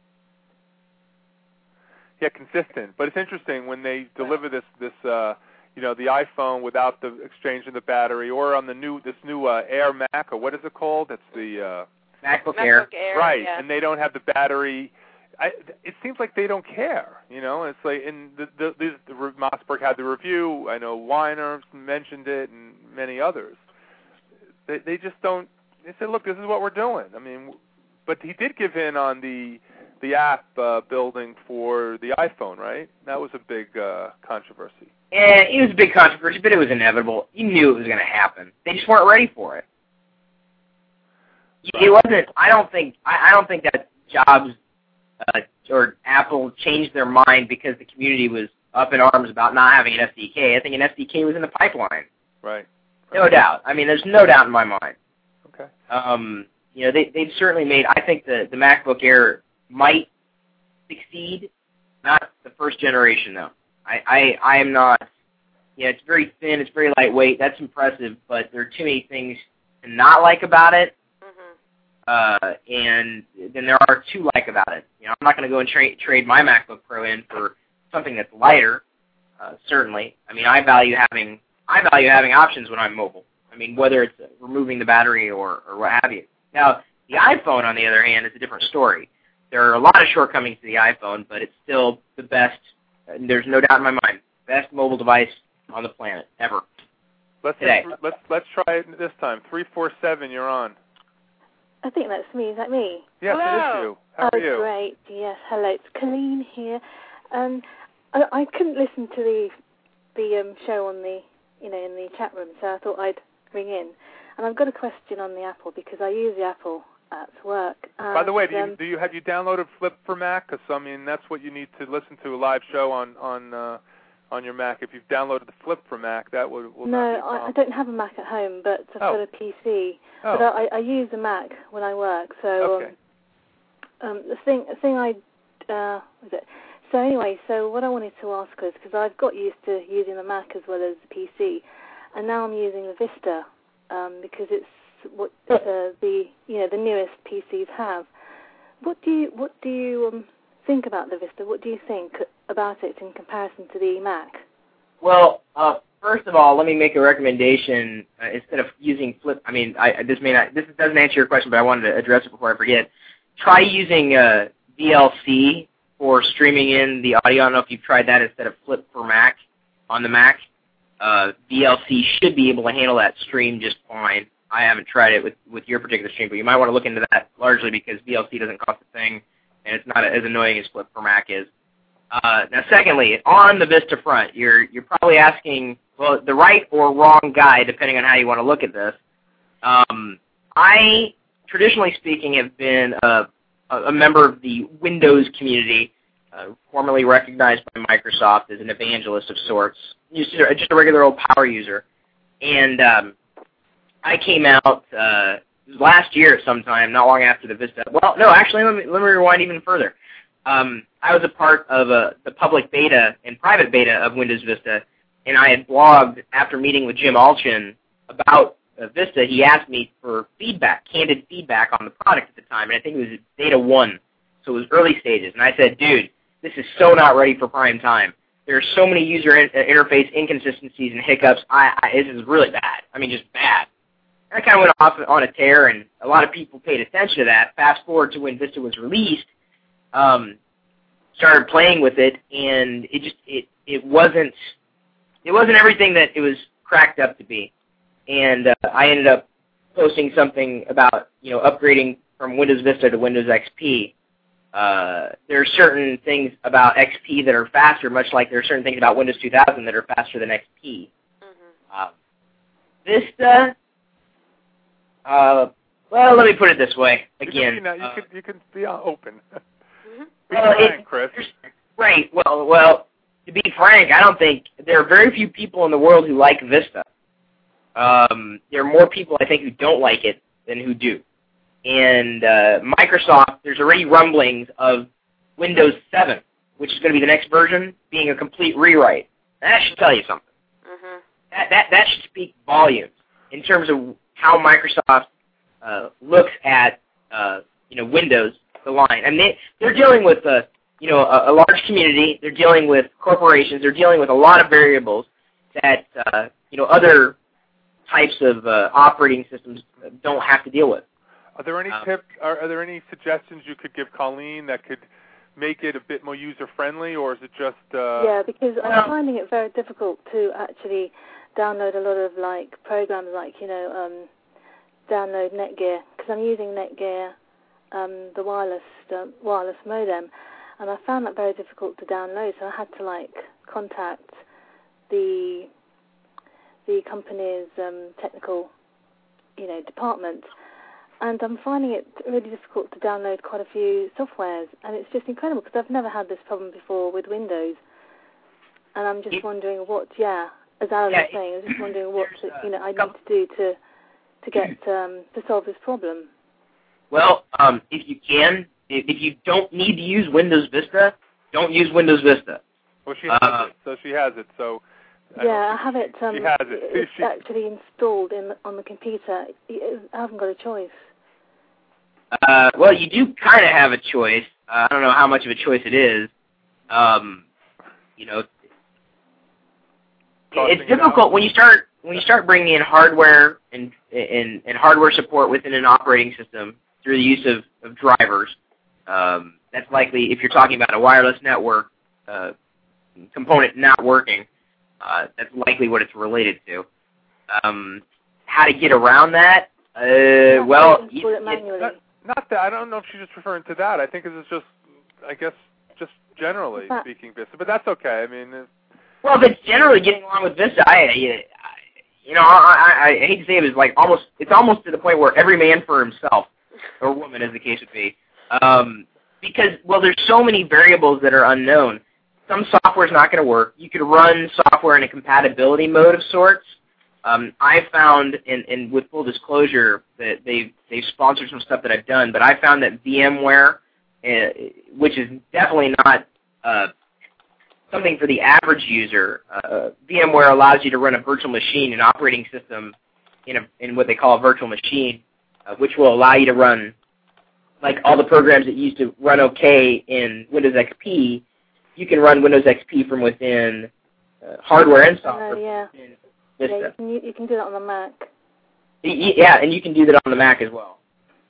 Yeah, consistent. But it's interesting when they deliver this, this uh, you know, the iPhone without the exchanging the battery, or on the new this new uh, Air Mac, or what is it called? That's the uh, MacBook, MacBook Air. Air. Right, yeah. and they don't have the battery. I, it seems like they don't care, you know. It's like in the the, the, the Mossberg had the review. I know Weiner mentioned it, and many others. They they just don't. They said, "Look, this is what we're doing." I mean, but he did give in on the the app uh, building for the iPhone, right? That was a big uh, controversy. And it was a big controversy, but it was inevitable. You knew it was going to happen. They just weren't ready for it. Right. It wasn't. I don't think. I, I don't think that Jobs. Uh, or Apple changed their mind because the community was up in arms about not having an S D K. I think an S D K was in the pipeline. Right. No doubt. I mean, there's no doubt in my mind. Okay. Um, you know, they, they've certainly made, I think the, the MacBook Air might succeed, not the first generation, though. I, I, I am not, you know, it's very thin, it's very lightweight, that's impressive, but there are too many things to not like about it. Uh, and then there are two like about it. You know, I'm not going to go and tra- trade my MacBook Pro in for something that's lighter. Uh, certainly, I mean, I value having I value having options when I'm mobile. I mean, whether it's removing the battery or, or what have you. Now, the iPhone, on the other hand, is a different story. There are a lot of shortcomings to the iPhone, but it's still the best. There's no doubt in my mind, best mobile device on the planet ever. Let's today. let's let's try it this time. Three four seven, you're on. I think that's me. Is that me? Yes, Hello. it is you. How oh, are you? Great. Yes, hello. It's Colleen here. Um, I, I couldn't listen to the the um, show on the you know in the chat room, so I thought I'd ring in. And I've got a question on the Apple because I use the Apple at work. And, By the way, do you, um, do you have you downloaded Flip for Mac? Because I mean, that's what you need to listen to a live show on on uh, on your Mac. If you've downloaded the Flip for Mac, that would will no, not be a I, I problem. don't have a Mac at home, but I've Oh. got a P C. Oh. But I, I use the Mac when I work. So Okay. um, um, the thing, the thing I, uh, what is it? So anyway, so what I wanted to ask was because I've got used to using the Mac as well as the P C, and now I'm using the Vista um, because it's what uh, the you know the newest P Cs have. What do you what do you um, think about the Vista? What do you think about it in comparison to the Mac? Well, uh, first of all, let me make a recommendation. Uh, instead of using Flip, I mean, I, this may not, this doesn't answer your question, but I wanted to address it before I forget. Try using uh, V L C for streaming in the audio. I don't know if you've tried that instead of Flip for Mac on the Mac. Uh, V L C should be able to handle that stream just fine. I haven't tried it with, with your particular stream, but you might want to look into that largely because V L C doesn't cost a thing, and it's not as annoying as Flip for Mac is. Uh, now, secondly, on the Vista front, you're you're probably asking, well, the right or wrong guy, depending on how you want to look at this. Um, I, traditionally speaking, have been a, a member of the Windows community, uh, formerly recognized by Microsoft as an evangelist of sorts, just a, just a regular old power user. And um, I came out uh, last year sometime, not long after the Vista. Well, no, actually, let me, let me rewind even further. Um, I was a part of uh, the public beta and private beta of Windows Vista, and I had blogged after meeting with Jim Alchin about uh, Vista. He asked me for feedback, candid feedback on the product at the time, and I think it was beta one, so it was early stages. And I said, dude, this is so not ready for prime time. There are so many user in- interface inconsistencies and hiccups. I, I, this is really bad. I mean, just bad. I kind of went off on a tear, and a lot of people paid attention to that. Fast forward to when Vista was released, um, started playing with it, and it just it it wasn't it wasn't everything that it was cracked up to be. And uh, I ended up posting something about you know upgrading from Windows Vista to Windows X P. Uh, there are certain things about X P that are faster, much like there are certain things about Windows two thousand that are faster than X P. Mm-hmm. Uh, Vista, uh, well, let me put it this way. Again, you, can, you, uh, can, you can be open. Mm-hmm. Be well, frank, it, Chris. Right. Well, well, to be frank, I don't think there are very few people in the world who like Vista. Um, there are more people, I think, who don't like it than who do. And uh, Microsoft, there's already rumblings of Windows seven, which is going to be the next version, being a complete rewrite. That should tell you something. Mm-hmm. That, that, that should speak volumes in terms of how Microsoft uh, looks at uh, you know Windows, the line. I mean, they, they're dealing with a, you know, a, a large community. They're dealing with corporations. They're dealing with a lot of variables that uh, you know other types of uh, operating systems don't have to deal with. Are there any um, tips? Are, are there any suggestions you could give Colleen that could make it a bit more user friendly, or is it just? Uh, yeah, because I'm finding it very difficult to actually download a lot of like programs, like you know, um, download Netgear, because I'm using Netgear, um, the wireless uh, wireless modem, and I found that very difficult to download. So I had to like contact the the company's um, technical, you know, department. And I'm finding it really difficult to download quite a few softwares, and it's just incredible because I've never had this problem before with Windows. And I'm just wondering what, yeah, as Alan yeah, was saying, I'm just wondering what uh, you know I need to do to to get um, to solve this problem. Well, um, if you can, if, if you don't need to use Windows Vista, don't use Windows Vista. Well, she has uh, it, so she has it. So. I yeah, I have it. Um, she has it. It's she, actually installed in on the computer. I haven't got a choice. Uh, well, you do kind of have a choice. Uh, I don't know how much of a choice it is. Um, you know, it's difficult it when you start when you start bringing in hardware and, and and hardware support within an operating system through the use of, of drivers. Um, that's likely if you're talking about a wireless network uh, component not working. Uh, that's likely what it's related to. Um, how to get around that? Uh, Yeah, well, you, it manually. not, not that. I don't know if she's just referring to that. I think it's just, I guess, just generally But, speaking Vista. But that's okay. I mean, it's, well, if it's generally getting along with Vista, I, I you know, I, I, I hate to say it, it's like almost, it's almost to the point where every man for himself, or woman, as the case would be, um, because well, there's so many variables that are unknown. Some software is not going to work. You could run software in a compatibility mode of sorts. Um, I found, and, and with full disclosure, that they've, they've sponsored some stuff that I've done, but I found that VMware, uh, which is definitely not uh, something for the average user, uh, VMware allows you to run a virtual machine, an operating system, in, a, in what they call a virtual machine, uh, which will allow you to run, like all the programs that used to run okay in Windows X P, you can run Windows X P from within uh, hardware and software. Uh, yeah. Vista. Yeah, you can, you can do that on the Mac. Yeah, and you can do that on the Mac as well.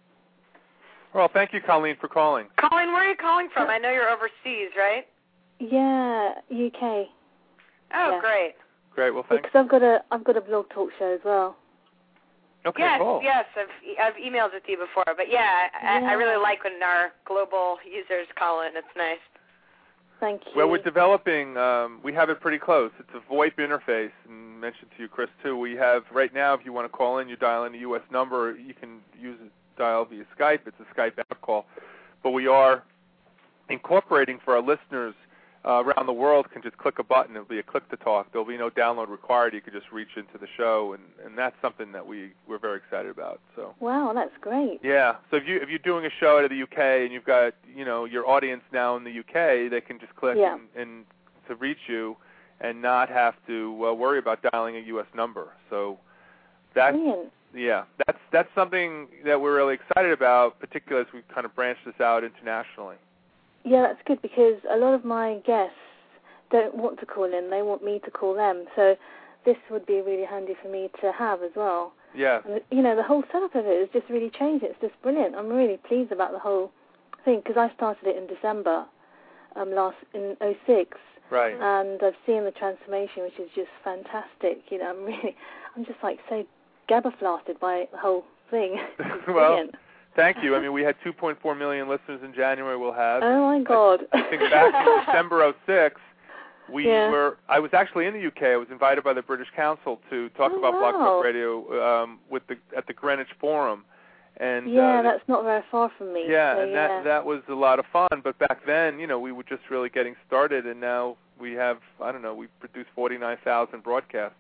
well, thank you, Colleen, for calling. Colleen, where are you calling from? I know you're overseas, right? Yeah, U K. Oh, Yeah. great. Great. Well, thanks. Because I've got a I've got a blog talk show as well. Okay, yes, cool. yes, I've I've emailed with you before, but yeah, I, Yeah. I really like when our global users call in. It's nice. Thank you. Well, we're developing, um, we have it pretty close. It's a VoIP interface, and mentioned to you, Chris, too. We have, right now, if you want to call in, you dial in a U S number. You can use it, dial via Skype. It's a Skype out call. But we are incorporating for our listeners uh, around the world can just click a button. It'll be a click-to-talk. There'll be no download required. You can just reach into the show, and, and that's something that we, we're very excited about. So. Wow, that's great. Yeah. So if you if you're doing a show out of the U K and you've got you know your audience now in the U K, they can just click Yeah. and, and to reach you, and not have to uh, worry about dialing a U S number. So that's Brilliant. yeah, that's that's something that we're really excited about, particularly as we kind of branch this out internationally. Yeah, that's good because a lot of my guests don't want to call in. They want me to call them. So this would be really handy for me to have as well. Yeah. And, you know, the whole setup of it has just really changed. It's just brilliant. I'm really pleased about the whole thing because I started it in December um, last in oh six. Right. And I've seen the transformation, which is just fantastic. You know, I'm really, I'm just like so gabberflasted by the whole thing. It's well, brilliant. Thank you. I mean, we had two point four million listeners in January. We'll have. Oh my God. I, I think back in December oh six, we yeah. were. I was actually in the U K. I was invited by the British Council to talk oh, about wow. Blog Talk Radio um, with the at the Greenwich Forum. And yeah, uh, that's not very far from me. Yeah, so, and yeah. that that was a lot of fun. But back then, you know, we were just really getting started, and now we have. I don't know. We produce forty-nine thousand broadcasts.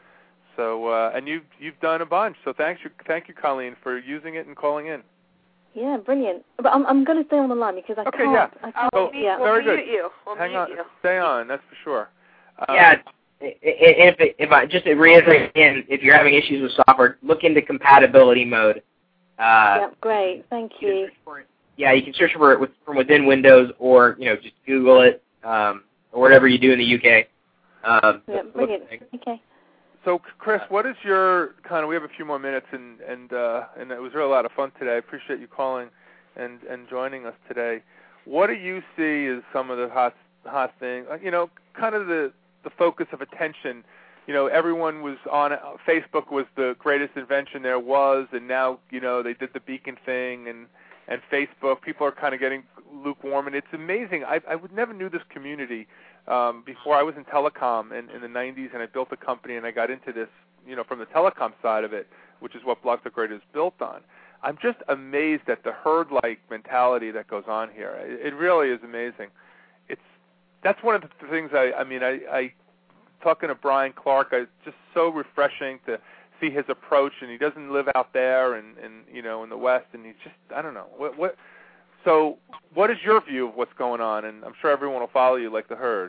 So, uh, and you you've done a bunch. So thanks you, thank you, Colleen, for using it and calling in. Yeah, brilliant. But I'm I'm going to stay on the line because I okay, can't. Yeah. I can't. Oh, yeah. Very we'll good. Mute you. We'll Hang mute on. You. Stay on. That's for sure. Um, yeah. If if I just to reiterate again, if you're having issues with software, look into compatibility mode. Uh, yeah, great. Thank you. you yeah, you can search for it with, from within Windows, or you know, just Google it, um, or whatever you do in the U K. Um, yeah, brilliant. Okay. So, Chris, what is your kind of? We have a few more minutes, and and uh, and it was really a lot of fun today. I appreciate you calling and and joining us today. What do you see as some of the hot hot things? You know, kind of the the focus of attention. You know, everyone was on it. Facebook was the greatest invention there was, and now you know they did the beacon thing, and and Facebook. People are kind of getting lukewarm, and it's amazing. I I would never knew this community. Um, before I was in telecom in, in the nineties, and I built a company, and I got into this, you know, from the telecom side of it, which is what Blog Talk Radio is built on. I'm just amazed at the herd-like mentality that goes on here. It, it really is amazing. It's that's one of the things I, I mean, I, I talking to Brian Clark, it's just so refreshing to see his approach, and he doesn't live out there, and, and you know, in the West, and he's just, I don't know, what what. So what is your view of what's going on? And I'm sure everyone will follow you like the herd.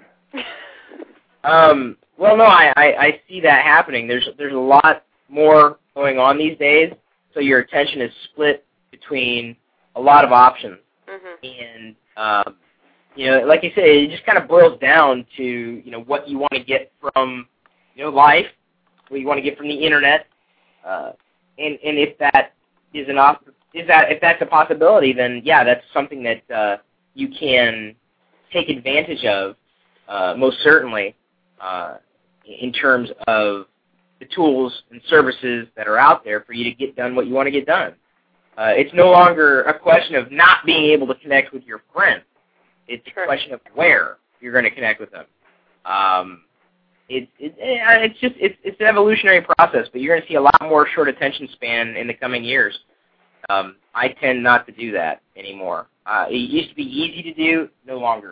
um, well, no, I, I, I see that happening. There's there's a lot more going on these days, so your attention is split between a lot of options. Mm-hmm. And, um, you know, like you said, it just kind of boils down to, you know, what you want to get from, you know, life, what you want to get from the Internet, uh, and, and if that is an op- Is that if that's a possibility, then yeah, that's something that uh, you can take advantage of, uh, most certainly, uh, in terms of the tools and services that are out there for you to get done what you want to get done. Uh, it's no longer a question of not being able to connect with your friends. It's a question of where you're going to connect with them. Um, it, it, it's just it's, it's an evolutionary process, but you're going to see a lot more short attention span in the coming years. Um, I tend not to do that anymore. Uh, it used to be easy to do, no longer.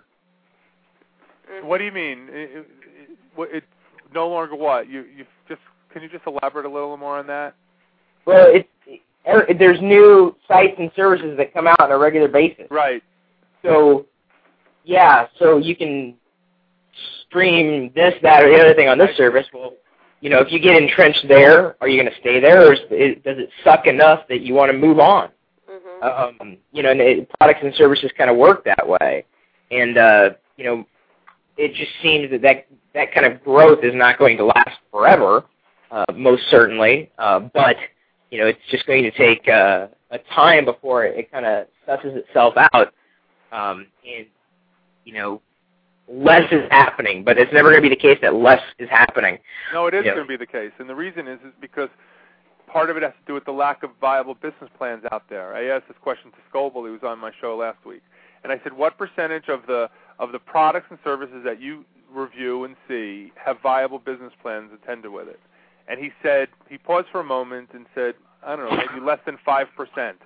What do you mean? It, it, it, it no longer what? You you just can you just elaborate a little more on that? Well, it's it, there's new sites and services that come out on a regular basis. Right. So, yeah, so you can stream this, that, or the other thing on this service. Well, you know, if you get entrenched there, are you going to stay there, or is it, does it suck enough that you want to move on? Mm-hmm. Um, you know, and it, products and services kind of work that way. And, uh, you know, it just seems that, that that kind of growth is not going to last forever, uh, most certainly. Uh, but, you know, it's just going to take uh, a time before it, it kind of susses itself out. Um, and, you know, less is happening, but it's never going to be the case that less is happening. No, it is you know. going to be the case. And the reason is, is because part of it has to do with the lack of viable business plans out there. I asked this question to Scoble, who was on my show last week. And I said, what percentage of the of the products and services that you review and see have viable business plans attended with it? And he said, he paused for a moment and said, I don't know, maybe less than five percent.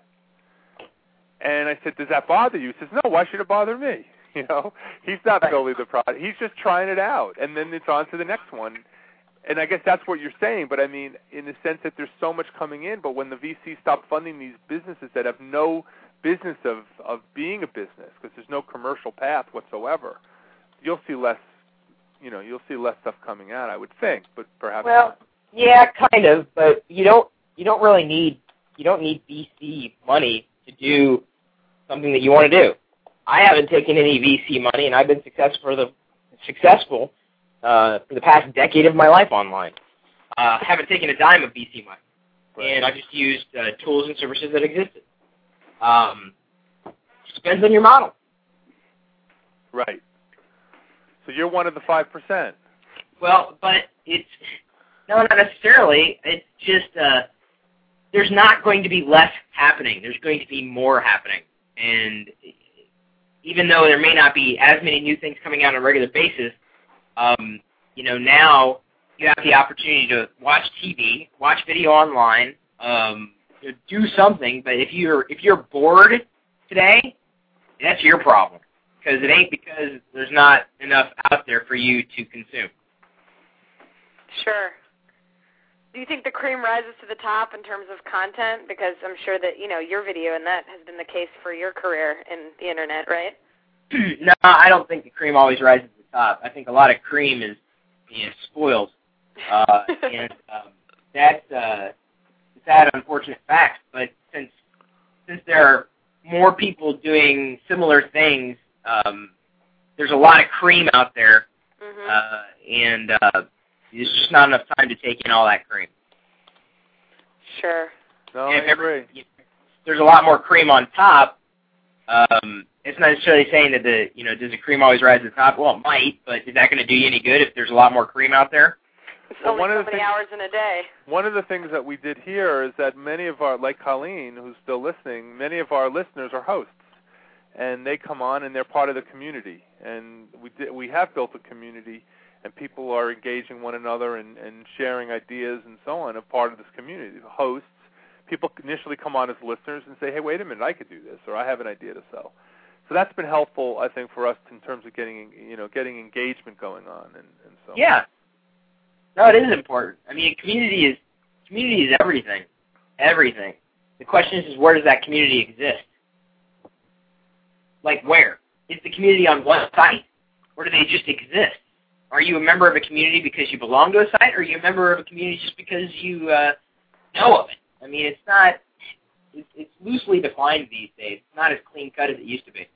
And I said, does that bother you? He says, no, why should it bother me? You know, he's not building the product. He's just trying it out, and then it's on to the next one. And I guess that's what you're saying, but I mean, in the sense that there's so much coming in, but when the V Cs stop funding these businesses that have no business of, of being a business, because there's no commercial path whatsoever, you'll see less, you know, you'll see less stuff coming out, I would think, but perhaps well, not. Yeah, kind of, but you don't, you don't really need, you don't need V C money to do something that you want to do. I haven't taken any V C money, and I've been successful for the successful uh, for the past decade of my life online. Uh, I haven't taken a dime of V C money. Right. And I just used uh, tools and services that existed. Um, just depends on your model. Right. So you're one of the five percent. Well, but it's no, not necessarily. It's just uh, there's not going to be less happening. There's going to be more happening, and even though there may not be as many new things coming out on a regular basis, um, you know, now you have the opportunity to watch T V, watch video online, um, you know, do something. But if you're if you're bored today, that's your problem, because it ain't because there's not enough out there for you to consume. Sure. Do you think the cream rises to the top in terms of content? Because I'm sure that, you know, your video and that has been the case for your career in the Internet, right? No, I don't think the cream always rises to the top. I think a lot of cream is, you know, spoiled. Uh, and um, that's uh, a sad, unfortunate fact. But since since there are more people doing similar things, um, there's a lot of cream out there, mm-hmm. uh, and uh, there's just not enough time to take in all that cream. Sure. No, And I if ever, agree. you know, there's a lot more cream on top. Um, it's not necessarily saying that the, you know, does the cream always rise to the top? Well, it might, but is that going to do you any good if there's a lot more cream out there? It's Well, only one so of the many things- hours in a day. One of the things that we did here is that many of our, like Colleen, who's still listening, many of our listeners are hosts, and they come on and they're part of the community. And we did, we have built a community, and people are engaging one another and, and sharing ideas and so on, a part of this community. The hosts, people initially come on as listeners and say, hey, wait a minute, I could do this, or I have an idea to sell. So that's been helpful, I think, for us in terms of getting, you know, getting engagement going on and, and so on. Yeah. No, it is important. I mean, community is community is everything, everything. The question is, is where does that community exist? Like where? Is the community on one site, or do they just exist? Are you a member of a community because you belong to a site, or are you a member of a community just because you uh, know of it? I mean, it's not. It's, it's loosely defined these days. It's not as clean cut as it used to be.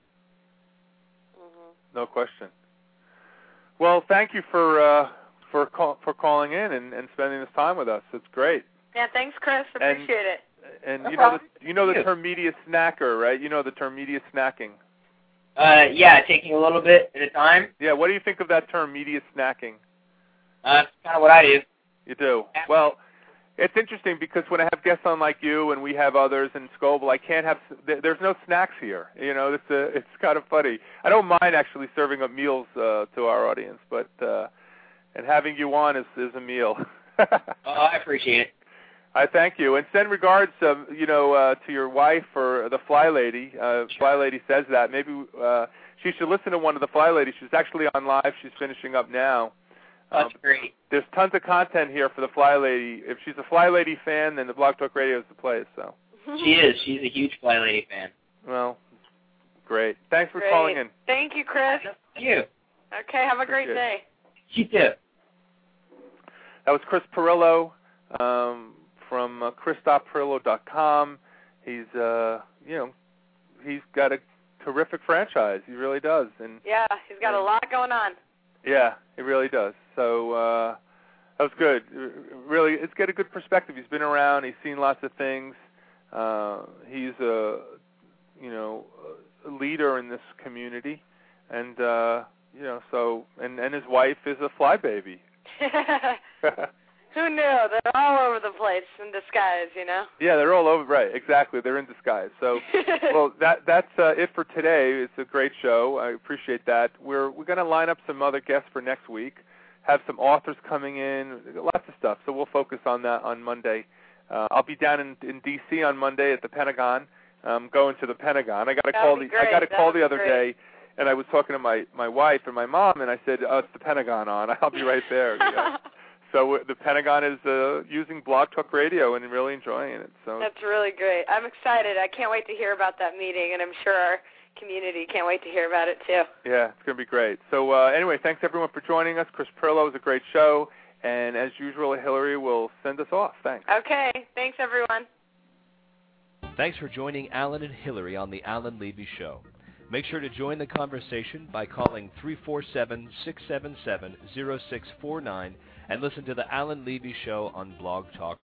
Mm-hmm. No question. Well, thank you for uh, for call, for calling in and, and spending this time with us. It's great. Yeah, thanks, Chris. Appreciate and, it. And No you know problem. the, you know the Thank you. term media snacker, right? You know the term media snacking. Uh, yeah, taking a little bit at a time. Yeah. What do you think of that term, media snacking? Uh, that's kind of what I do. You do. Well, it's interesting because when I have guests on like you and we have others in Scoble, I can't have. There's no snacks here. You know, it's a, it's kind of funny. I don't mind actually serving up meals uh, to our audience, but uh, and having you on is is a meal. Oh, I appreciate it. I thank you, and send regards, uh, you know, uh, to your wife or the Fly Lady. Uh, Fly Lady says that. Maybe uh, she should listen to one of the Fly Ladies. She's actually on live. She's finishing up now. That's Um, great. There's tons of content here for the Fly Lady. If she's a Fly Lady fan, then the Blog Talk Radio is the place. So, She is. She's a huge Fly Lady fan. well, great. Thanks for Great. calling in. Thank you, Chris. Thank you. Okay, have a great Appreciate day. You too. That was Chris Pirillo um, from uh, chris dot pirillo dot com. He's, uh, you know, he's got a terrific franchise. He really does, and Yeah, he's got a lot going on. yeah, he really does. So uh, that was good. Really, it's got a good perspective. He's been around. He's seen lots of things. Uh, he's a, you know, a leader in this community, and uh, you know, so and and his wife is a fly baby. Who knew? They're all over the place in disguise, you know? Yeah, they're all over. Right, exactly. They're in disguise. So, well, that that's uh, it for today. It's a great show. I appreciate that. We're we're going to line up some other guests for next week. Have some authors coming in. Lots of stuff. So we'll focus on that on Monday. Uh, I'll be down in, in D C on Monday at the Pentagon. Um, going to the Pentagon. I got a That'd call. be The, great. I got a That call would the be other great. day, and I was talking to my my wife and my mom, and I said, "Oh, it's the Pentagon on. I'll be right there." You know? So the Pentagon is uh, using Blog Talk Radio and really enjoying it. So That's really great. I'm excited. I can't wait to hear about that meeting, and I'm sure our community can't wait to hear about it, too. yeah, it's going to be great. So uh, anyway, thanks everyone for joining us. Chris Pirillo was a great show, and as usual, Hillary will send us off. Thanks. Okay. Thanks, everyone. Thanks for joining Alan and Hillary on the Alan Levy Show. Make sure to join the conversation by calling three four seven, six seven seven, zero six four nine and listen to the Alan Levy Show on Blog Talk